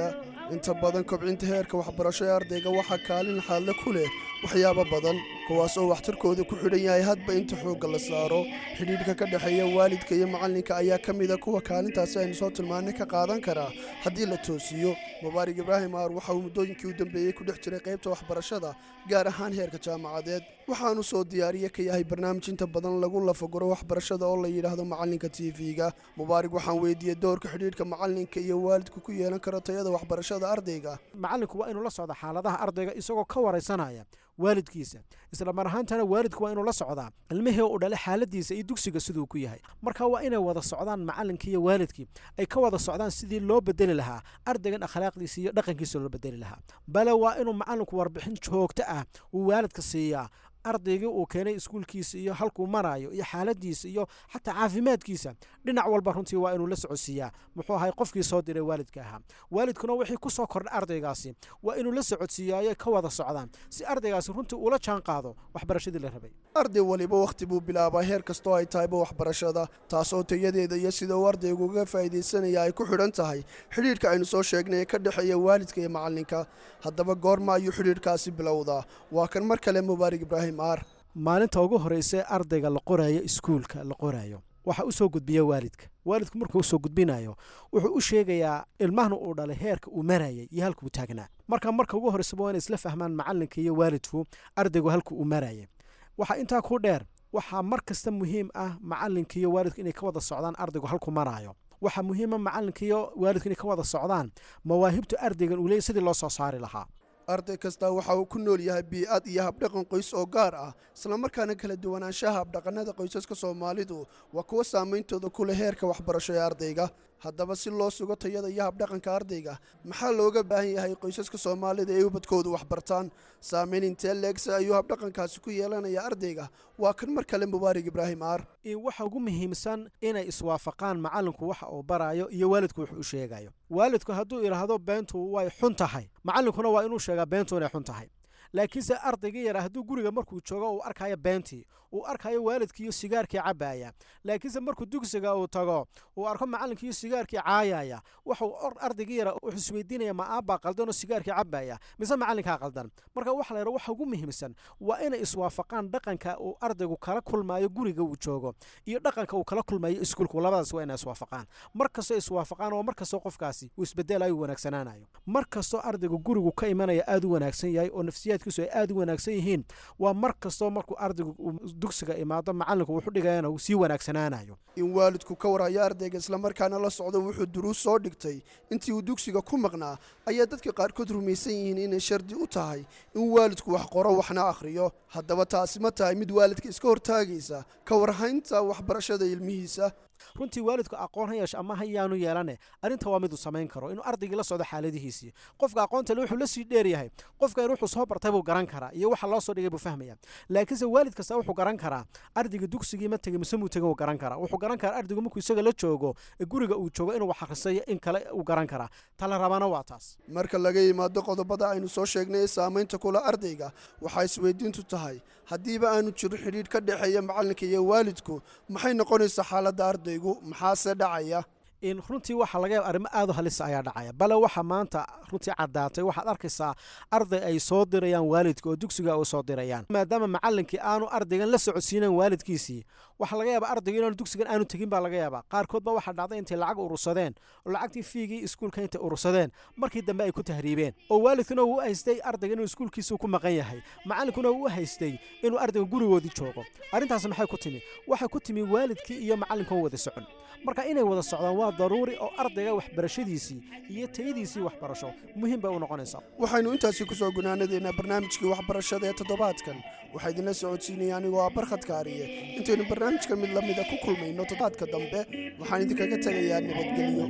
Speaker 3: inta badan kobcinta heerka waxbarasho ee ardayga waxaa kaalin xaadle ku leh waxyaabo badan kuwaas oo waxtarkooda ku xidhan yahay hadba inta xoogga la saaro xidhiidhka ka dhexeeya waalidka iyo macallinka ayaa ka mida kuwa kaalintaasi aynu soo tilmaannay ka qaadan karaa haddii la toosiyo mubaarig ibraahim aar waxa uu muddooyinkii u dambeeyey ku dhex jiray qaybta waxbarashada gaar ahaan heerka jaamacadeed waxaanu soo diyaariye ka yahay barnaamij inta badan lagu lafaguro waxbarashada oo la yidhaahdo macallinka t v-ga mubaarig waxaan weydiiyey doorka xidhiidhka macallinka iyo waalidku ku yeelan karo tayada waxbarashada ardayga
Speaker 22: macallinku waa inuu la socdo xaaladaha ardayga isagoo ka waraysanaya waalidkiisa isla mar ahaantana waalidku waa inuu la socdaa ilmihii uu dhalay xaaladiisa iyo dugsiga siduu ku yahay marka waa inay wada socdaan macallinkii iyo waalidkii ay ka wada socdaan sidii loo bedeli lahaa ardaygan akhlaaqdiisa iyo dhaqankiisa loo bedeli lahaa bale waa inuu macallinku warbixin joogto ah uu waalidka siiyaa ardaygii uu keenay iskuulkiisa iyo halkuu maraayo iyo xaaladiisa iyo xataa caafimaadkiisa dhinac walba runtii waa inuu la socodsiiyaa muxuu ahay qofkii soo diray waalidka ahaa waalidkuna wixii ku soo kordha ardaygaasi waa inuu la socodsiiyaayo ka wada socdaan si ardaygaasi runtii ula jaan qaado waxbarashadii la rabay
Speaker 3: arday waliba wakhti buu bilaabaa heer kastoo ay tahayba waxbarashada taasoo tayadeeda iyo sida uu ardaygu uga faa'iidaysanaya ay ku xidhan tahay xidhiidhka aynu soo sheegnay ee ka dhexeeya waalidka iyo macallinka haddaba goorma ayuu xidhiidhkaasi bilowdaa waa kan mar kale mubaarig ibraahim
Speaker 22: maalinta ugu horeysa ardayga la qoraayo iskuulka la qoraayo waxa u soo gudbiya waalidka waalidku markuu u soo gudbinayo wuxuu u sheegayaa ilmahna uu dhalay heerka uu marayay iyo halka uu taagnaa marka marka ugu horeysaba waa inay isla fahmaan macallinka iyo waalidku ardaygu halka uu marayay waxaa intaa ku dheer waxaa mar kasta muhiim ah macallinka iyo waalidku inay ka wada socdaan ardaygu halku maraayo waxaa muhiima macallinka iyo waalidku inay ka wada socdaan mawaahibta ardaygan uu leeyahay sidii loo soo saari lahaa
Speaker 3: arday kasta waxa uu ku nool yahay bii'ad iyo habdhaqan qoys oo gaar ah islamarkaana kala duwanaanshaha habdhaqannada qoysaska soomaalidu waa kuwa saameyntooda ku leh heerka waxbarasho ee ardayga haddaba si loo sugo tayada iyo habdhaqanka ardayga maxaa looga baahan yahay qoysaska soomaalida ee ubadkooda waxbartaan saameyn intee leegsa ayuu habdhaqankaasi ku yeelanaya ardayga waa kan mar kale mubaarig ibraahim aar
Speaker 22: waxa ugu muhiimsan inay iswaafaqaan macallinku waxa uu barayo iyo waalidku wuxuu u sheegayo waalidku hadduu idhaahdo beentu way xun tahay macallinkuna waa inuu sheegaa beentu inay xun tahay laakiinse ardaygii yara hadduu guriga markuu joogo uu arkayo beentii uu arkayo waalidkii iyo sigaarkii cabaya laakiinse markuu dugsiga uu tago uu arko macallinkii iyo sigaarkii caayaya wuxuu ardaygii yara wuxuu isweydiinaya ma aabbaa qaldan oo sigaarkii cabaya mise macallinkaa qaldan marka waxa la yidhaha waxa ugu muhiimsan waa inay iswaafaqaan dhaqanka uu ardaygu kala kulmayo guriga uu joogo iyo dhaqanka uu kala kulmayo iskuulka labadaas waa inay iswaafaqaan markastoo iswaafaqaan oo markastoo qofkaasi uu isbedelayo wanaagsanaanayo markastoo ardaygu gurigu ka imanaya aad u wanaagsan yahay oo nafsiyaadkiisu ay aad u wanaagsan yihiin waa markastoo markuu ardaygu dugsiga imaado macallinku wuxuu dhigayana uu sii wanaagsanaanayo
Speaker 3: in waalidku ka warhayo ardayga islamarkaana la socdo wuxuu duruus soo dhigtay intii uu dugsiga ku maqnaa ayaa dadka qaarkood rumaysan yihiin inay shardi u tahay in waalidku wax qoro waxna akhriyo haddaba taasi ma tahay mid waalidka iska hortaagaysa ka warhaynta waxbarashada ilmihiisa
Speaker 22: runtii waalidku aqoon ha yeesho ama hayaanu yeelane arrinta waa mid uu samayn karo inuu ardaygii la socdo xaaladihiisii qofka aqoonta le wuxuu la sii dheer yahay qofka in wuxuu soo bartay buu garan karaa iyo waxa loo soo dhigay buu fahmaya laakiinse waalid kasta wuxuu garan karaa ardayga dugsigii ma tegay mise muu tegay uu garan karaa wuxuu garan karaa ardaygu markuu isaga la joogo ee guriga uu joogo inuu wax akhrisayo in kale uu garan karaa tala rabana waa taas
Speaker 3: marka laga yimaado qodobada aynu soo sheegnay ee saamaynta kula ardayga waxaa isweydiintu tahay haddiiba aanu jiro xidhiidh ka dhexeeya macallinka iyo waalidku maxay noqonaysaa xaaladda ardaygu maxaase dhacaya
Speaker 22: in runtii waxa laga yaab arrimo aad u halisa ayaa dhacaya bale waxa maanta runtii caddaatay waxaad arkaysaa arday ay soo dirayaan waalidka oo dugsiga u soo dirayaan maadaama macallinkii aanu ardaygan la socodsiinayn waalidkiisii waxa laga yaabaa ardayga inaanu dugsigan aanu tegin baa laga yaabaa qaarkood baa waxaa dhacday intay lacag urursadeen oo lacagtii fiigii iskuulka intay urursadeen markii dambe ay ku tahriibeen oo waalidkuna uu haystay ardayga inuu iskuulkiisa ku maqan yahay macallinkuna uu haystay inuu ardayga gurigoodii joogo arrintaas maxay ku timi waxay ku timi waalidkii iyo macallinkan wada socon marka inay wada socdaan waa daruuri oo ardayga waxbarashadiisii iyo tayadiisii waxbarasho muhiim bay u noqonaysaa
Speaker 3: waxaynu intaasi ku soo gunaanadeynaa barnaamijkii waxbarashada ee toddobaadkan waxaa idinla socodsiinaya anigoo ah barkhad kaariye intaynu barnaamijka mid lamida ku kulmayno toddobaadka dambe waxaan idinkaga tegayaa nabadgelyo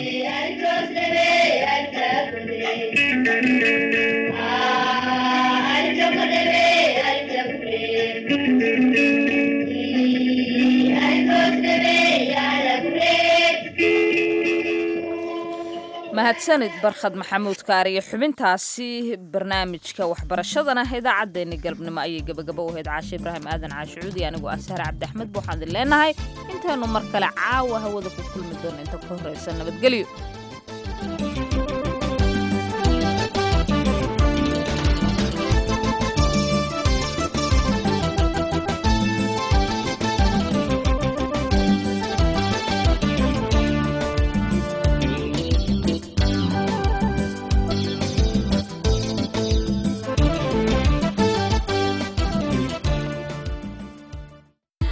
Speaker 2: mahadsanid barkhad maxamuud kaariyo xubintaasi barnaamijka waxbarashadana idaacaddeenni galabnimo ayay gebagabo u ahayd caashe ibraahim aadan caashicuudi anigoo ah sahre cabdi axmed waxaan idin leenahay intaynu mar kale caawa hawada ku kulmi doono inta ku horraysa nabadgelyo